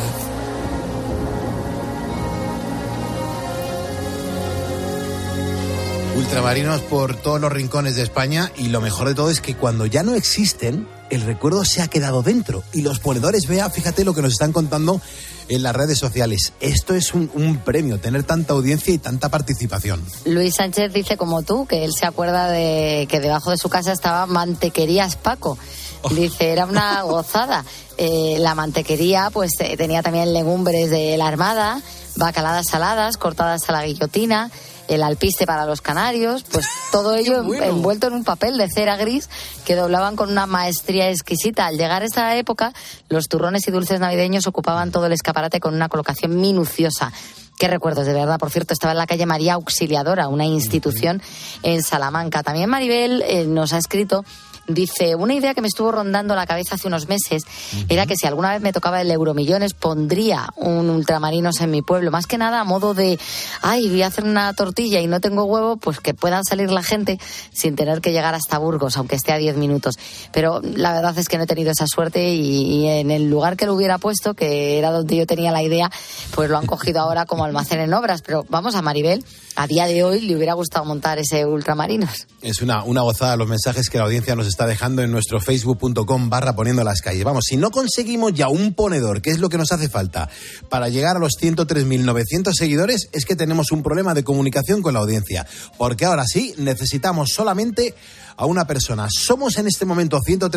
Ultramarinos por todos los rincones de España, y lo mejor de todo es que cuando ya no existen, el recuerdo se ha quedado dentro. Y los ponedores, Bea, fíjate lo que nos están contando en las redes sociales. Esto es un premio, tener tanta audiencia y tanta participación. Luis Sánchez dice como tú, que él se acuerda de que debajo de su casa estaba Mantequerías Paco. Dice, era una gozada. La mantequería pues tenía también legumbres de la Armada, bacaladas saladas, cortadas a la guillotina, el alpiste para los canarios, pues todo ello envuelto en un papel de cera gris que doblaban con una maestría exquisita. Al llegar a esa época, los turrones y dulces navideños ocupaban todo el escaparate con una colocación minuciosa. Qué recuerdos, de verdad. Por cierto, estaba en la calle María Auxiliadora, una institución en Salamanca. También Maribel nos ha escrito. Dice, una idea que me estuvo rondando la cabeza hace unos meses era que si alguna vez me tocaba el Euromillones pondría un Ultramarinos en mi pueblo, más que nada a modo de, voy a hacer una tortilla y no tengo huevo, pues que puedan salir la gente sin tener que llegar hasta Burgos, aunque esté a 10 minutos. Pero la verdad es que no he tenido esa suerte y en el lugar que lo hubiera puesto, que era donde yo tenía la idea, pues lo han cogido ahora como almacén en obras. Pero vamos, a Maribel, a día de hoy le hubiera gustado montar ese Ultramarinos. Es una gozada los mensajes que la audiencia nos está dejando en nuestro facebook.com/poniendo las calles. Vamos, si no conseguimos ya un ponedor, que es lo que nos hace falta para llegar a los 103.900 seguidores, es que tenemos un problema de comunicación con la audiencia, porque ahora sí necesitamos solamente a una persona. Somos en este momento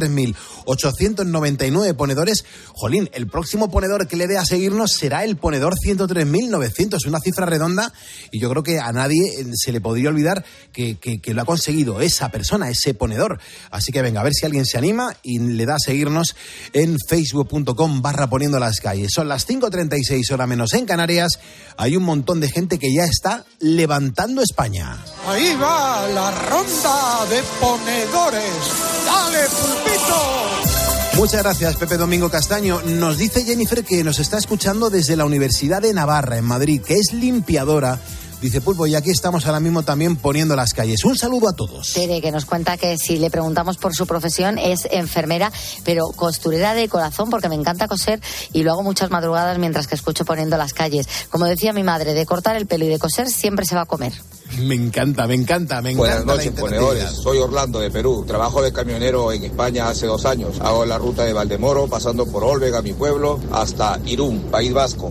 103.899 ponedores. Jolín, el próximo ponedor que le dé a seguirnos será el ponedor 103.900, una cifra redonda, y yo creo que a nadie se le podría olvidar que lo ha conseguido esa persona, ese ponedor. Así que venga, a ver si alguien se anima y le da a seguirnos en facebook.com/poniendo las calles. Son las 5:36, hora menos en Canarias. Hay un montón de gente que ya está levantando España. Ahí va la ronda de ponedores. ¡Dale, Pulpito! Muchas gracias, Pepe Domingo Castaño. Nos dice Jennifer que nos está escuchando desde la Universidad de Navarra, en Madrid, que es limpiadora. Dice, Pulpo, y aquí estamos ahora mismo también poniendo las calles. Un saludo a todos. Tere, que nos cuenta que si le preguntamos por su profesión, es enfermera, pero costurera de corazón, porque me encanta coser y lo hago muchas madrugadas mientras que escucho poniendo las calles. Como decía mi madre, de cortar el pelo y de coser siempre se va a comer. Me encanta. Buenas noches, ponedores. Soy Orlando, de Perú. Trabajo de camionero en España hace 2 años. Hago la ruta de Valdemoro, pasando por Olvega, mi pueblo, hasta Irún, País Vasco.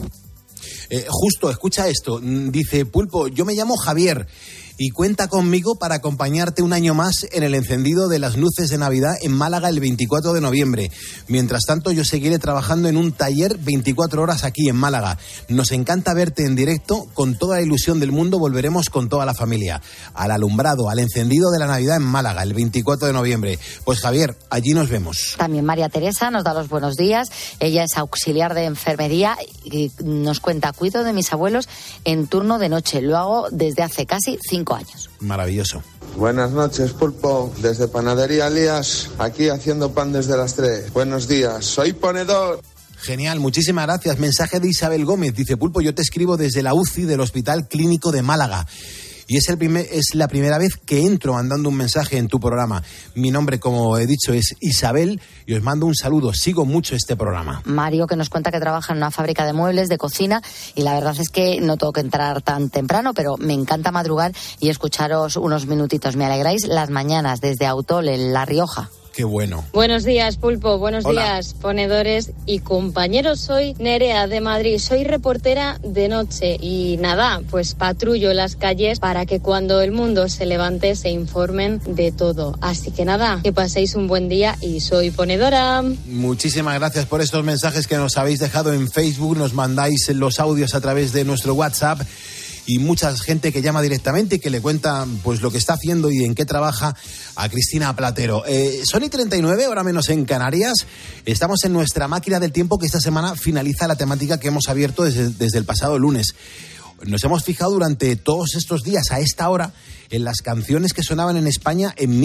Justo, escucha esto. Dice, Pulpo, yo me llamo Javier y cuenta conmigo para acompañarte un año más en el encendido de las luces de Navidad en Málaga el 24 de noviembre. Mientras tanto, yo seguiré trabajando en un taller 24 horas aquí en Málaga. Nos encanta verte en directo. Con toda la ilusión del mundo volveremos con toda la familia al alumbrado, al encendido de la Navidad en Málaga el 24 de noviembre. Pues Javier, allí nos vemos. También María Teresa nos da los buenos días. Ella es auxiliar de enfermería y nos cuenta, cuido de mis abuelos en turno de noche. Lo hago desde hace casi 5 años. Maravilloso. Buenas noches, Pulpo, desde Panadería Elías, aquí haciendo pan desde las 3. Buenos días, soy ponedor. Genial, muchísimas gracias. Mensaje de Isabel Gómez. Dice, Pulpo, yo te escribo desde la UCI del Hospital Clínico de Málaga. Y es la primera vez que entro mandando un mensaje en tu programa. Mi nombre, como he dicho, es Isabel y os mando un saludo. Sigo mucho este programa. Mario, que nos cuenta que trabaja en una fábrica de muebles, de cocina, y la verdad es que no tengo que entrar tan temprano, pero me encanta madrugar y escucharos unos minutitos. Me alegráis las mañanas desde Autol, en La Rioja. Qué bueno. Buenos días, Pulpo. Buenos Hola. días, ponedores y compañeros. Soy Nerea de Madrid. Soy reportera de noche y nada, pues patrullo las calles para que cuando el mundo se levante se informen de todo. Así que nada, que paséis un buen día y soy ponedora. Muchísimas gracias por estos mensajes que nos habéis dejado en Facebook. Nos mandáis los audios a través de nuestro WhatsApp. y mucha gente que llama directamente y que le cuenta pues lo que está haciendo y en qué trabaja a Cristina Platero. Son y 39, hora menos en Canarias. Estamos en nuestra máquina del tiempo, que esta semana finaliza la temática que hemos abierto desde el pasado lunes. Nos hemos fijado durante todos estos días a esta hora en las canciones que sonaban en España en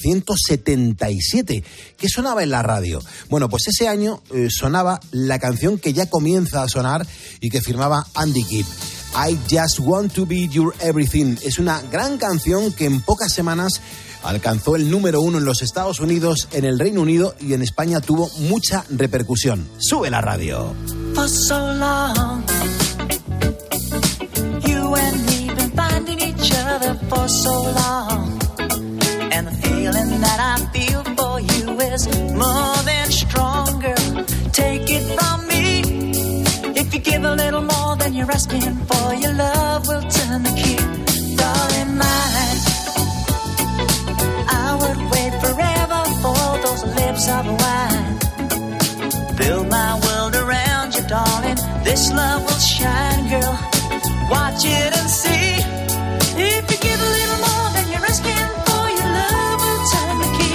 1977. ¿Qué sonaba en la radio? Bueno, pues ese año sonaba la canción que ya comienza a sonar y que firmaba Andy Gibb. I Just Want to Be Your Everything. Es una gran canción que en pocas semanas alcanzó el número 1 en los Estados Unidos, en el Reino Unido y en España tuvo mucha repercusión. Sube la radio. For so long, you and me been finding each other for so long, and the feeling that I feel for you is more than stronger. Take it from me, if you give a little more than you're asking for, your love will turn the key. Darling, mine, I would wait forever for those lips of wine. Build my world around you, darling. This love will shine, girl. Watch it and see. If you give a little more than you're asking for, your love will turn the key.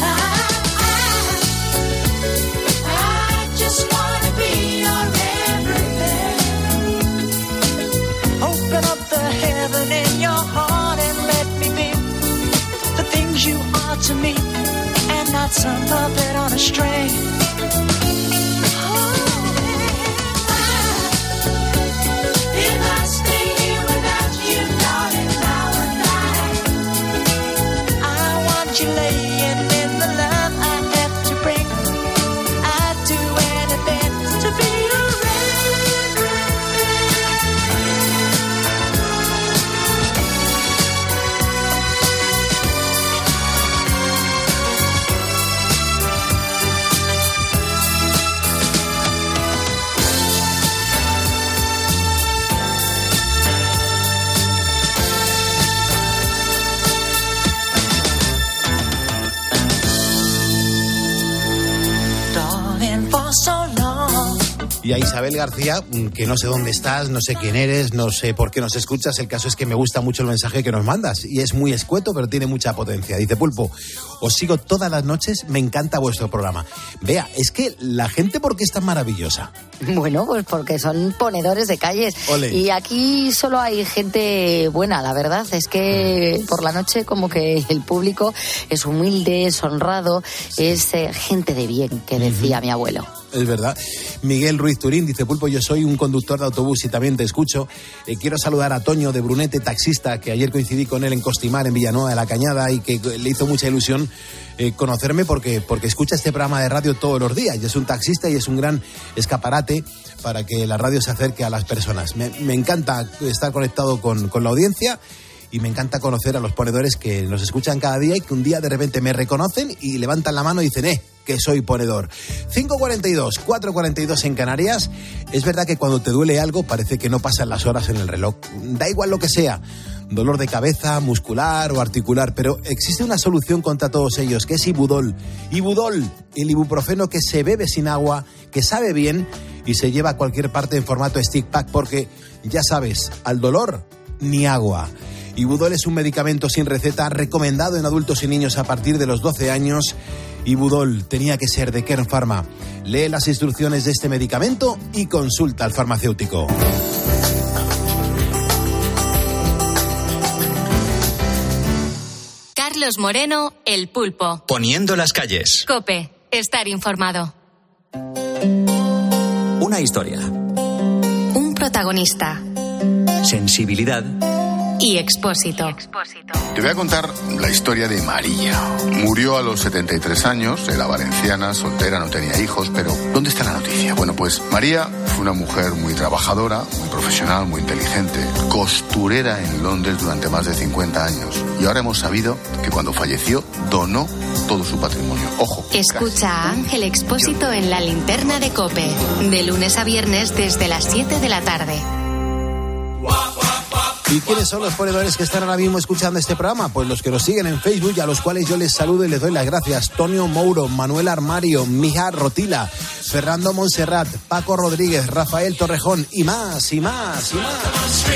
I just wanna be your everything. Open up the heaven in your heart and let me be the things you are to me, and not some puppet on a string. You laying in the love I have to bring. I'd do anything to be your Y a Isabel García, que no sé dónde estás, no sé quién eres, no sé por qué nos escuchas. El caso es que me gusta mucho el mensaje que nos mandas. Y es muy escueto, pero tiene mucha potencia. Dice: Pulpo, os sigo todas las noches, me encanta vuestro programa. Vea, es que la gente, ¿por qué es tan maravillosa? Bueno, pues porque son ponedores de calles. Ole. Y aquí solo hay gente buena, la verdad. Es que por la noche como que el público es humilde, es honrado, es gente de bien, que decía mi abuelo. Es verdad. Miguel Ruiz Turín dice: Pulpo, yo soy un conductor de autobús y también te escucho. Quiero saludar a Toño de Brunete, taxista, que ayer coincidí con él en Costimar, en Villanueva de la Cañada, y que le hizo mucha ilusión conocerme porque escucha este programa de radio todos los días. Y es un taxista y es un gran escaparate para que la radio se acerque a las personas. Me encanta estar conectado con la audiencia. Y me encanta conocer a los ponedores que nos escuchan cada día y que un día de repente me reconocen y levantan la mano y dicen, que soy ponedor. 5:42, 4:42 en Canarias. Es verdad que cuando te duele algo parece que no pasan las horas en el reloj. Da igual lo que sea, dolor de cabeza, muscular o articular, pero existe una solución contra todos ellos, que es Ibudol. Ibudol, el ibuprofeno que se bebe sin agua, que sabe bien y se lleva a cualquier parte en formato stick pack, porque ya sabes, al dolor ni agua. Ibudol es un medicamento sin receta recomendado en adultos y niños a partir de los 12 años. Ibudol tenía que ser de Kern Pharma. Lee las instrucciones de este medicamento y consulta al farmacéutico. Carlos Moreno, El Pulpo. Poniendo las calles. COPE, estar informado. Una historia. Un protagonista. Sensibilidad. Y Expósito. Te voy a contar la historia de María. Murió a los 73 años, era valenciana, soltera, no tenía hijos, pero ¿dónde está la noticia? Bueno, pues María fue una mujer muy trabajadora, muy profesional, muy inteligente, costurera en Londres durante más de 50 años. Y ahora hemos sabido que cuando falleció donó todo su patrimonio. Ojo. Escucha a Ángel Expósito en La Linterna de COPE, de lunes a viernes desde las 7 de la tarde. ¿Y quiénes son los ponedores que están ahora mismo escuchando este programa? Pues los que nos siguen en Facebook y a los cuales yo les saludo y les doy las gracias. Tonio Mouro, Manuel Armario, Mija Rotila, Fernando Montserrat, Paco Rodríguez, Rafael Torrejón y más, y más, y más.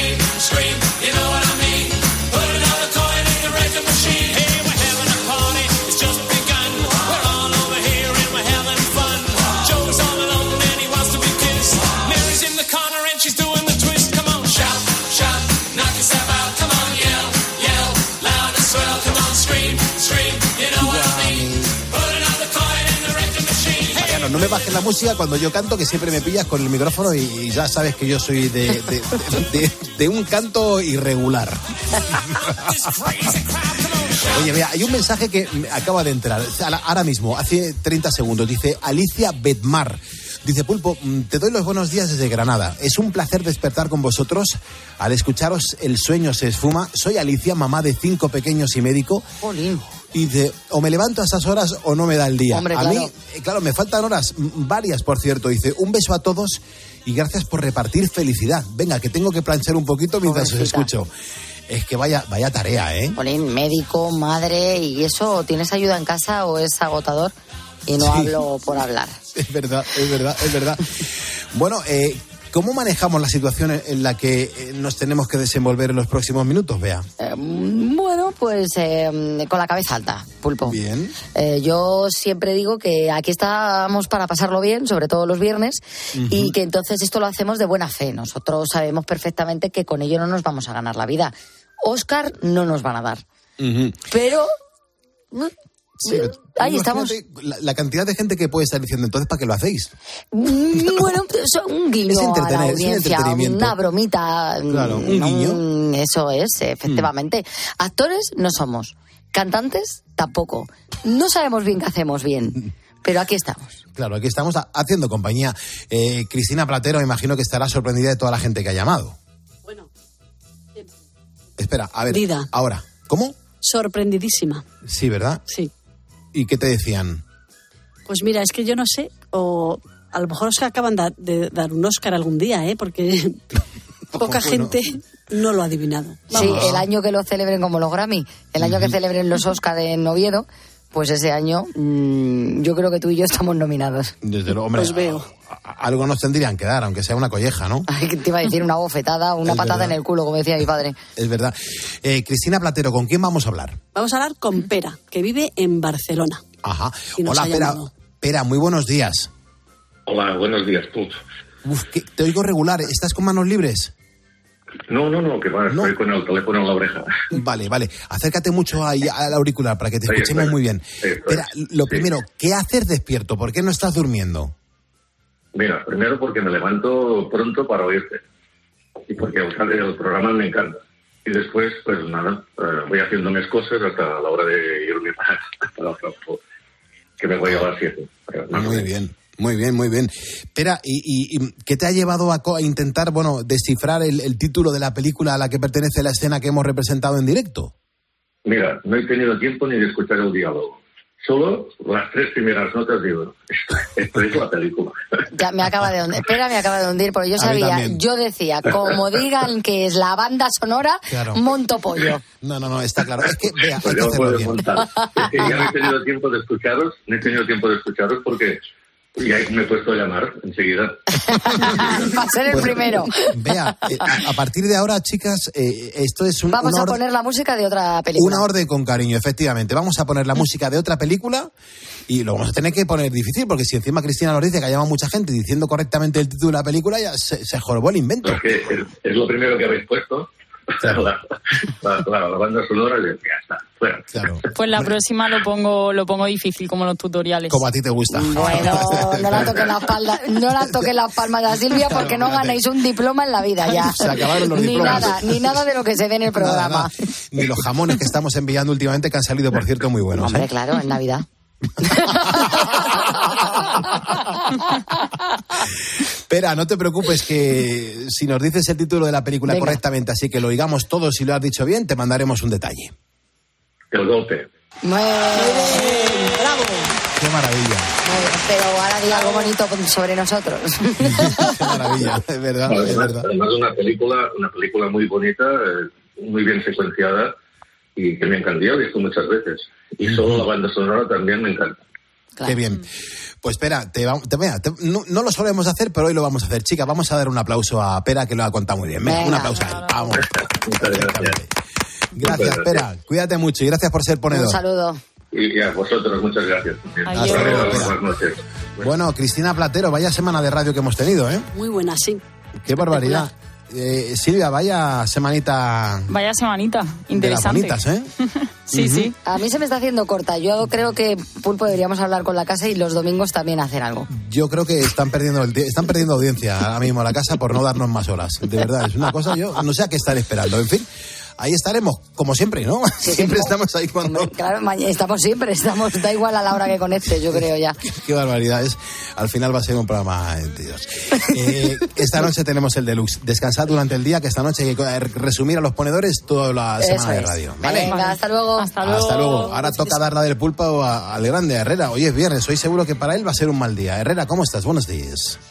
No me bajes la música cuando yo canto, que siempre me pillas con el micrófono y ya sabes que yo soy de un canto irregular. Oye, mira, hay un mensaje que acaba de entrar ahora mismo, hace 30 segundos. Dice Alicia Bedmar. Dice, Pulpo, te doy los buenos días desde Granada. Es un placer despertar con vosotros. Al escucharos el sueño se esfuma. Soy Alicia, mamá de 5 pequeños y médico. Jolín. Y dice, o me levanto a esas horas o no me da el día. Hombre, a claro. mí, claro, me faltan horas, varias, por cierto. Dice, un beso a todos y gracias por repartir felicidad. Venga, que tengo que planchar un poquito mientras os escucho. Es que vaya tarea, ¿eh? Jolín, médico, madre, ¿y eso tienes ayuda en casa o es agotador? Y no hablo por hablar. Es verdad. Bueno, ¿cómo manejamos la situación en la que nos tenemos que desenvolver en los próximos minutos, Bea? Bueno, pues con la cabeza alta, Pulpo. Bien. Yo siempre digo que aquí estamos para pasarlo bien, sobre todo los viernes, y que entonces esto lo hacemos de buena fe. Nosotros sabemos perfectamente que con ello no nos vamos a ganar la vida. Oscar no nos van a dar. Pero... Sí, ahí estamos. La cantidad de gente que puede estar diciendo, entonces, ¿para qué lo hacéis? Bueno, un guiño a la audiencia, una bromita. Claro, un guiño. Eso es, efectivamente. Actores no somos, cantantes tampoco. No sabemos bien qué hacemos bien, pero aquí estamos. Claro, aquí estamos haciendo compañía. Cristina Platero, me imagino que estará sorprendida de toda la gente que ha llamado. Bueno. Espera, a ver, Dida. Ahora, ¿cómo? Sorprendidísima. Sí, ¿verdad? Sí. ¿Y qué te decían? Pues mira, es que yo no sé, o a lo mejor os acaban de dar un Oscar algún día, porque poca gente no lo ha adivinado. Vamos. Sí, el año que lo celebren como los Grammy, el año que celebren los Oscar en Oviedo, pues ese año yo creo que tú y yo estamos nominados. Desde luego, hombre, os veo. Algo nos tendrían que dar, aunque sea una colleja, ¿no? Te iba a decir una bofetada, una patada en el culo, como decía mi padre. Es verdad. Cristina Platero, ¿con quién vamos a hablar? Vamos a hablar con Pera, que vive en Barcelona. Ajá. Hola, Pera, muy buenos días. Hola, buenos días, Pulp. Te oigo regular. ¿Estás con manos libres? No, que va, estoy con el teléfono en la oreja. Vale. Acércate mucho ahí al auricular para que te escuchemos muy bien. Pera, lo primero, ¿qué haces despierto? ¿Por qué no estás durmiendo? Mira, primero porque me levanto pronto para oírte. Y porque el programa me encanta. Y después, pues nada, voy haciendo mis cosas hasta la hora de irme para el trabajo, que me voy a las 7. Muy bien. Espera, ¿y qué te ha llevado a intentar, descifrar el título de la película a la que pertenece la escena que hemos representado en directo? Mira, no he tenido tiempo ni de escuchar el diálogo. Solo las 3 primeras notas digo, esto es la película. Ya me acaba de hundir. Espera, me acaba de hundir, porque yo decía, como digan que es la banda sonora, claro. Monto pollo. No, está claro. Es que, vea, pues yo puedo montar. Es que ya no he tenido tiempo de escucharos, porque ya me he puesto a llamar enseguida. Va a ser el primero. Vea, a partir de ahora, chicas, esto es Vamos a poner la música de otra película. Una orden con cariño, efectivamente. Vamos a poner la música de otra película y lo vamos a tener que poner difícil, porque si encima Cristina nos dice que ha llamado mucha gente diciendo correctamente el título de la película, ya se jorobó el invento. Es que es lo primero que habéis puesto. Claro. La banda sonora, ya está. Fuera. Claro. Pues la próxima lo pongo difícil, como los tutoriales. Como a ti te gusta. Bueno, no la toques las palmas a Silvia, porque no ganéis un diploma en la vida ya. Se acabaron los diplomas. Ni nada de lo que se ve en el programa. Nada. Ni los jamones que estamos enviando últimamente, que han salido, por cierto, muy buenos. Hombre, claro, en Navidad. Espera, no te preocupes, que si nos dices el título de la película correctamente, así que lo oigamos todos y lo has dicho bien, te mandaremos un detalle. El golpe. Muy bien, bravo. Qué maravilla. Pero ahora di algo bonito sobre nosotros. Qué maravilla, es verdad, es verdad. Además, una película muy bonita, muy bien secuenciada y que me encanta. Yo he visto muchas veces. Y solo la banda sonora también me encanta. Qué bien. Pues espera, no lo solemos hacer, pero hoy lo vamos a hacer. Chicas, vamos a dar un aplauso a Pera, que lo ha contado muy bien. Venga, un aplauso a él. Vamos. Muchas gracias. Gracias, Pera. Cuídate mucho y gracias por ser ponedor. Un saludo. Y a vosotros, muchas gracias. Hasta luego, Pera. Buenas noches. Bueno, Cristina Platero, vaya semana de radio que hemos tenido, ¿eh? Muy buena, sí. Qué barbaridad. Silvia, vaya semanita. Vaya semanita, interesante. De las bonitas, ¿eh? Sí, sí. A mí se me está haciendo corta. Yo creo que, Pulpo, deberíamos hablar con la casa y los domingos también hacer algo. Yo creo que están perdiendo audiencia ahora mismo la casa por no darnos más horas. De verdad, es una cosa, yo no sé a qué estar esperando. En fin, ahí estaremos, como siempre, ¿no? Sí, siempre estamos ahí cuando... Hombre, claro, estamos, da igual a la hora que conectes, yo creo ya. Qué barbaridad es. Al final va a ser un programa de Dios. Esta noche tenemos el deluxe. Descansad durante el día, que esta noche hay que resumir a los ponedores toda la semana de radio. ¿Vale? Venga, hasta luego. Hasta luego. Hasta luego. Ahora toca dar la del pulpo al grande Herrera. Hoy es viernes, hoy seguro que para él va a ser un mal día. Herrera, ¿cómo estás? Buenos días.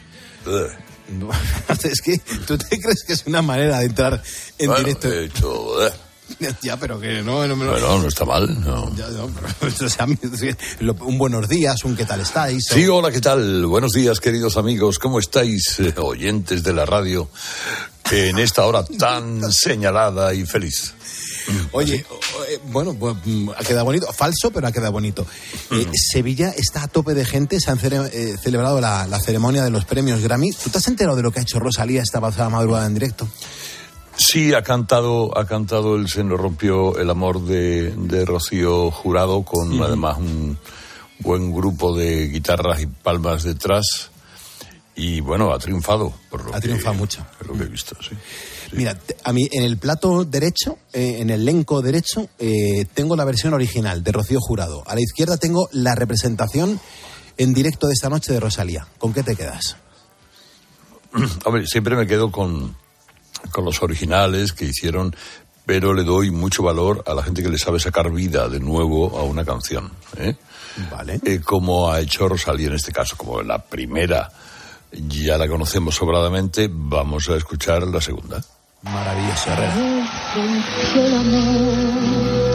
Es que tú te crees que es una manera de entrar en directo. He hecho, Ya, pero que no. Bueno, no está mal. No. Ya, no, pero, o sea, un buenos días, un qué tal estáis. Sí, hola, ¿qué tal? Buenos días, queridos amigos. ¿Cómo estáis, oyentes de la radio, en esta hora tan señalada y feliz? Oye, bueno, pues ha quedado bonito. Falso, pero ha quedado bonito. Sevilla está a tope de gente. Se han celebrado la ceremonia de los premios Grammy. ¿Tú te has enterado de lo que ha hecho Rosalía esta pasada madrugada en directo? Sí, ha cantado el Se nos rompió el amor de Rocío Jurado, con además un buen grupo de guitarras y palmas detrás. Y bueno, ha triunfado. Ha triunfado mucho. Por lo que he visto, sí. Mira, a mí en el plato derecho, en el elenco derecho, tengo la versión original de Rocío Jurado. A la izquierda tengo la representación en directo de esta noche de Rosalía. ¿Con qué te quedas? Hombre, siempre me quedo con los originales que hicieron, pero le doy mucho valor a la gente que le sabe sacar vida de nuevo a una canción, ¿eh? Vale. Como ha hecho Rosalía en este caso, como la primera ya la conocemos sobradamente, vamos a escuchar la segunda. Maravilloso, Herrera. Rompió el amor,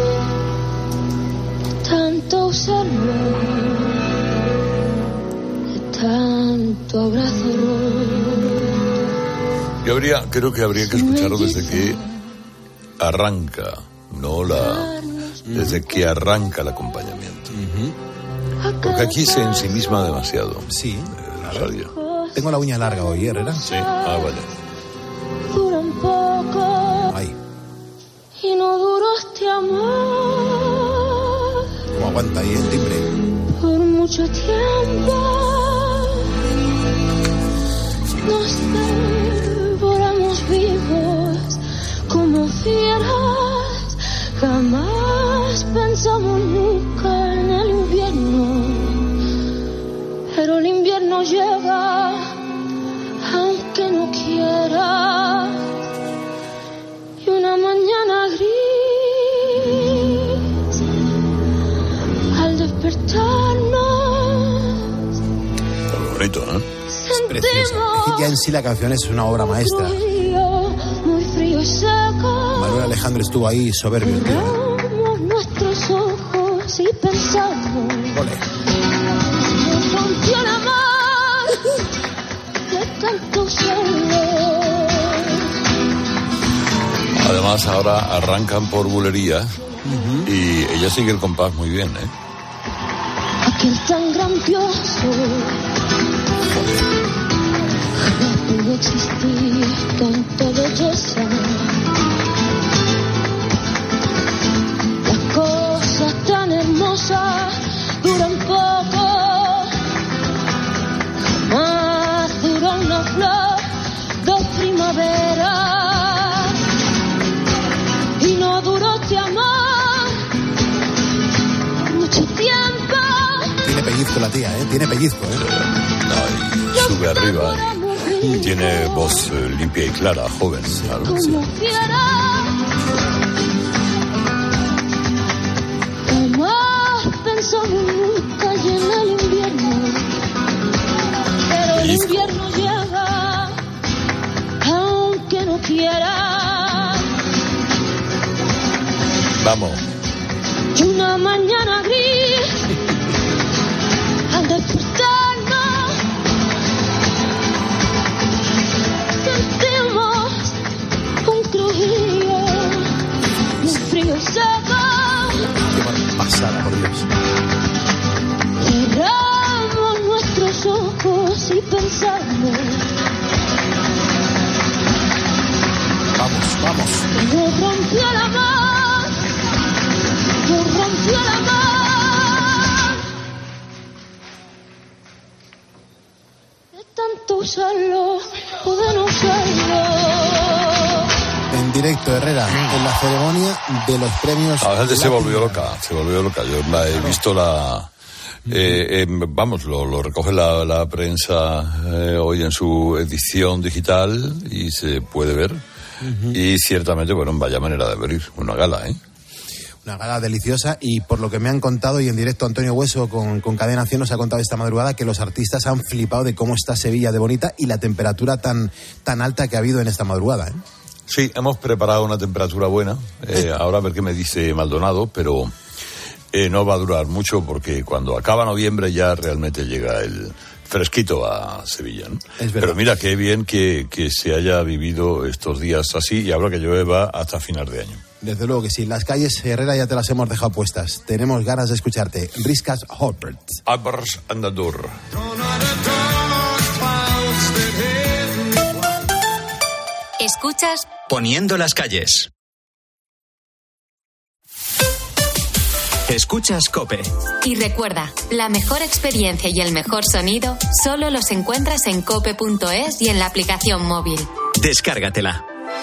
tanto usarlo, de tanto abrazo. Creo que habría que escucharlo desde que arranca, desde que arranca el acompañamiento. Porque aquí se ensimisma demasiado. Sí, Rosalía. Tengo la uña larga hoy, Herrera. Sí, vale. Dura un poco. Ay. Y no duró este amor. ¿Cómo aguanta ahí el timbre? Por mucho tiempo nos devoramos vivos como fieras. Jamás pensamos nunca en el invierno, pero el invierno llega aunque no quiera. Y una mañana gris, al despertarnos, Muy bonito, ¿no? Es preciosa. Ya en sí la canción es una obra maestra. muy frío y seco. Manuel Alejandro estuvo ahí soberbio, tío. Cerramos nuestros ojos y pensamos. Ole. Nos rompió el amor de tanto solo. Además, ahora arrancan por bulería y ella sigue el compás muy bien, ¿eh? Aquel tan grandioso. Jamás pudo existir tanta belleza. Las cosas tan hermosas duran poco. Jamás duró una flor de primavera. Y no duró este amor mucho tiempo. Tiene pellizco la tía, ¿eh? Tiene pellizco, ¿eh? Sube arriba y tiene voz limpia y clara, joven. Claro. Como fiera, el Vamos. Y una mañana gris, al despertarnos, sentimos un crujillo y un frío seco. Qué pasada, por Dios. Cerramos nuestros ojos y pensamos. Vamos. Nos rompió la mano, nos rompió la mano. De tanto usarlo o de no usarlo. En directo, Herrera, en la ceremonia de los premios. La gente se volvió loca. Yo he visto lo recoge la prensa hoy en su edición digital y se puede ver. Y ciertamente, vaya manera de abrir una gala, ¿eh? Una gala deliciosa, y por lo que me han contado, y en directo Antonio Hueso con Cadena 100 nos ha contado esta madrugada que los artistas han flipado de cómo está Sevilla de bonita y la temperatura tan alta que ha habido en esta madrugada, ¿eh? Sí, hemos preparado una temperatura buena. Ahora a ver qué me dice Maldonado, pero no va a durar mucho porque cuando acaba noviembre ya realmente llega el fresquito a Sevilla, ¿no? Pero mira qué bien que se haya vivido estos días así, y ahora que llueva hasta final de año. Desde luego que sí. Las calles, Herrera, ya te las hemos dejado puestas. Tenemos ganas de escucharte. Riskas Hoppert. Albers and the Dur. Escuchas Poniendo las calles. Escuchas COPE. Y recuerda, la mejor experiencia y el mejor sonido solo los encuentras en cope.es y en la aplicación móvil. Descárgatela.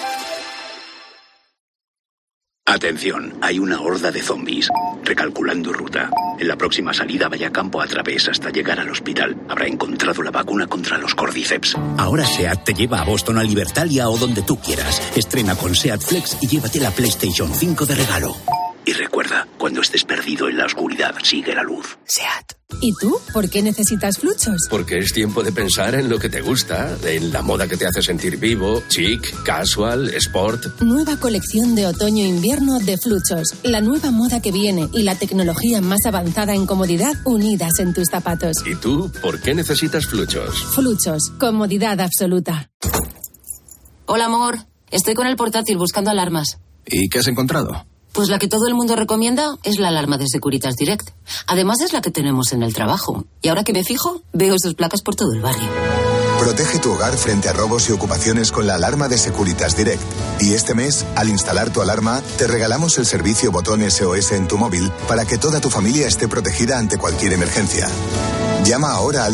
Atención, hay una horda de zombies. Recalculando ruta. En la próxima salida vaya campo a través hasta llegar al hospital. Habrá encontrado la vacuna contra los Cordyceps. Ahora SEAT te lleva a Boston, a Libertalia o donde tú quieras. Estrena con SEAT Flex y llévate la PlayStation 5 de regalo. Y recuerda, cuando estés perdido en la oscuridad, sigue la luz. SEAT. ¿Y tú? ¿Por qué necesitas Fluchos? Porque es tiempo de pensar en lo que te gusta, en la moda que te hace sentir vivo, chic, casual, sport. Nueva colección de otoño-invierno de Fluchos. La nueva moda que viene y la tecnología más avanzada en comodidad unidas en tus zapatos. ¿Y tú? ¿Por qué necesitas Fluchos? Fluchos. Comodidad absoluta. Hola, amor. Estoy con el portátil buscando alarmas. ¿Y qué has encontrado? Pues la que todo el mundo recomienda es la alarma de Securitas Direct. Además es la que tenemos en el trabajo. Y ahora que me fijo, veo sus placas por todo el barrio. Protege tu hogar frente a robos y ocupaciones con la alarma de Securitas Direct. Y este mes, al instalar tu alarma, te regalamos el servicio botón SOS en tu móvil para que toda tu familia esté protegida ante cualquier emergencia. Llama ahora al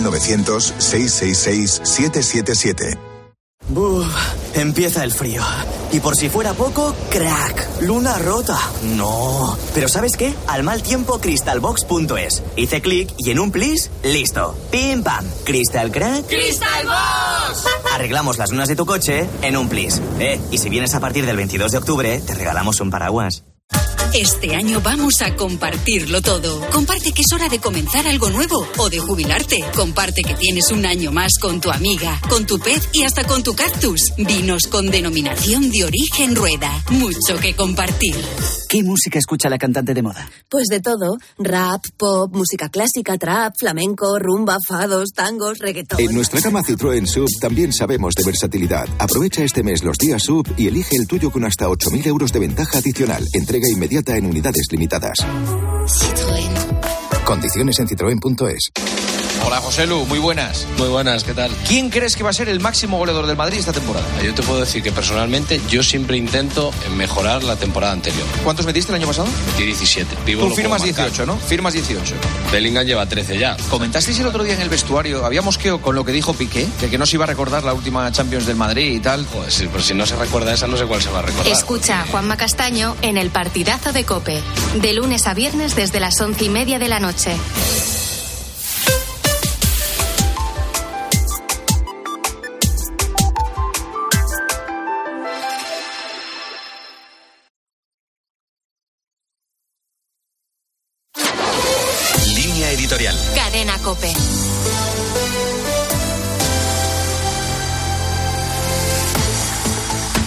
900-666-777. Uf, empieza el frío. Y por si fuera poco, crack, luna rota. No. Pero ¿sabes qué? Al mal tiempo, crystalbox.es. Hice clic y en un plis, listo. Pim pam. Crystal crack. ¡Crystalbox! Arreglamos las lunas de tu coche en un plis. Y si vienes a partir del 22 de octubre, te regalamos un paraguas. Este año vamos a compartirlo todo. Comparte que es hora de comenzar algo nuevo o de jubilarte. Comparte que tienes un año más con tu amiga, con tu pez y hasta con tu cactus. Vinos con denominación de origen Rueda. Mucho que compartir. ¿Qué música escucha la cantante de moda? Pues de todo. Rap, pop, música clásica, trap, flamenco, rumba, fados, tangos, reggaetón. En nuestra gama Citroën SUV también sabemos de versatilidad. Aprovecha este mes los días SUV y elige el tuyo con hasta 8.000 euros de ventaja adicional. Entrega inmediata en unidades limitadas. Citroën. Condiciones en citroen.es. Hola, José Lu, muy buenas. Muy buenas, ¿qué tal? ¿Quién crees que va a ser el máximo goleador del Madrid esta temporada? Yo te puedo decir que personalmente yo siempre intento mejorar la temporada anterior. ¿Cuántos metiste el año pasado? Metí 17. Tú firmas 18, ¿no? Firmas 18. Bellingham lleva 13 ya. Comentasteis el otro día en el vestuario, había mosqueo con lo que dijo Piqué, de que no se iba a recordar la última Champions del Madrid y tal. Joder, sí, pero si no se recuerda esa, no sé cuál se va a recordar. Escucha a Juanma Castaño en El Partidazo de COPE, de lunes a viernes desde las 11:30 de la noche. Editorial. Cadena COPE.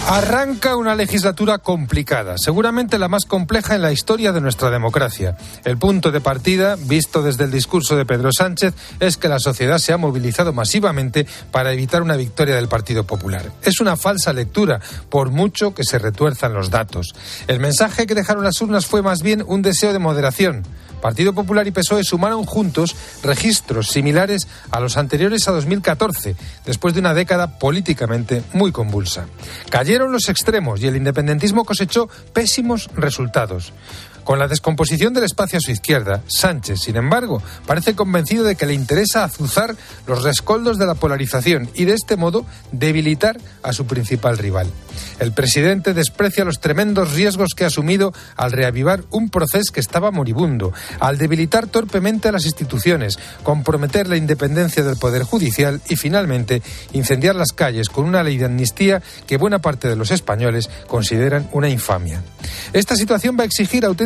Arranca una legislatura complicada, seguramente la más compleja en la historia de nuestra democracia. El punto de partida, visto desde el discurso de Pedro Sánchez, es que la sociedad se ha movilizado masivamente para evitar una victoria del Partido Popular. Es una falsa lectura, por mucho que se retuerzan los datos. El mensaje que dejaron las urnas fue más bien un deseo de moderación. Partido Popular y PSOE sumaron juntos registros similares a los anteriores a 2014, después de una década políticamente muy convulsa. Cayeron los extremos y el independentismo cosechó pésimos resultados. Con la descomposición del espacio a su izquierda, Sánchez, sin embargo, parece convencido de que le interesa azuzar los rescoldos de la polarización y de este modo debilitar a su principal rival. El presidente desprecia los tremendos riesgos que ha asumido al reavivar un proceso que estaba moribundo, al debilitar torpemente a las instituciones, comprometer la independencia del Poder Judicial y, finalmente, incendiar las calles con una ley de amnistía que buena parte de los españoles consideran una infamia. Esta situación va a exigir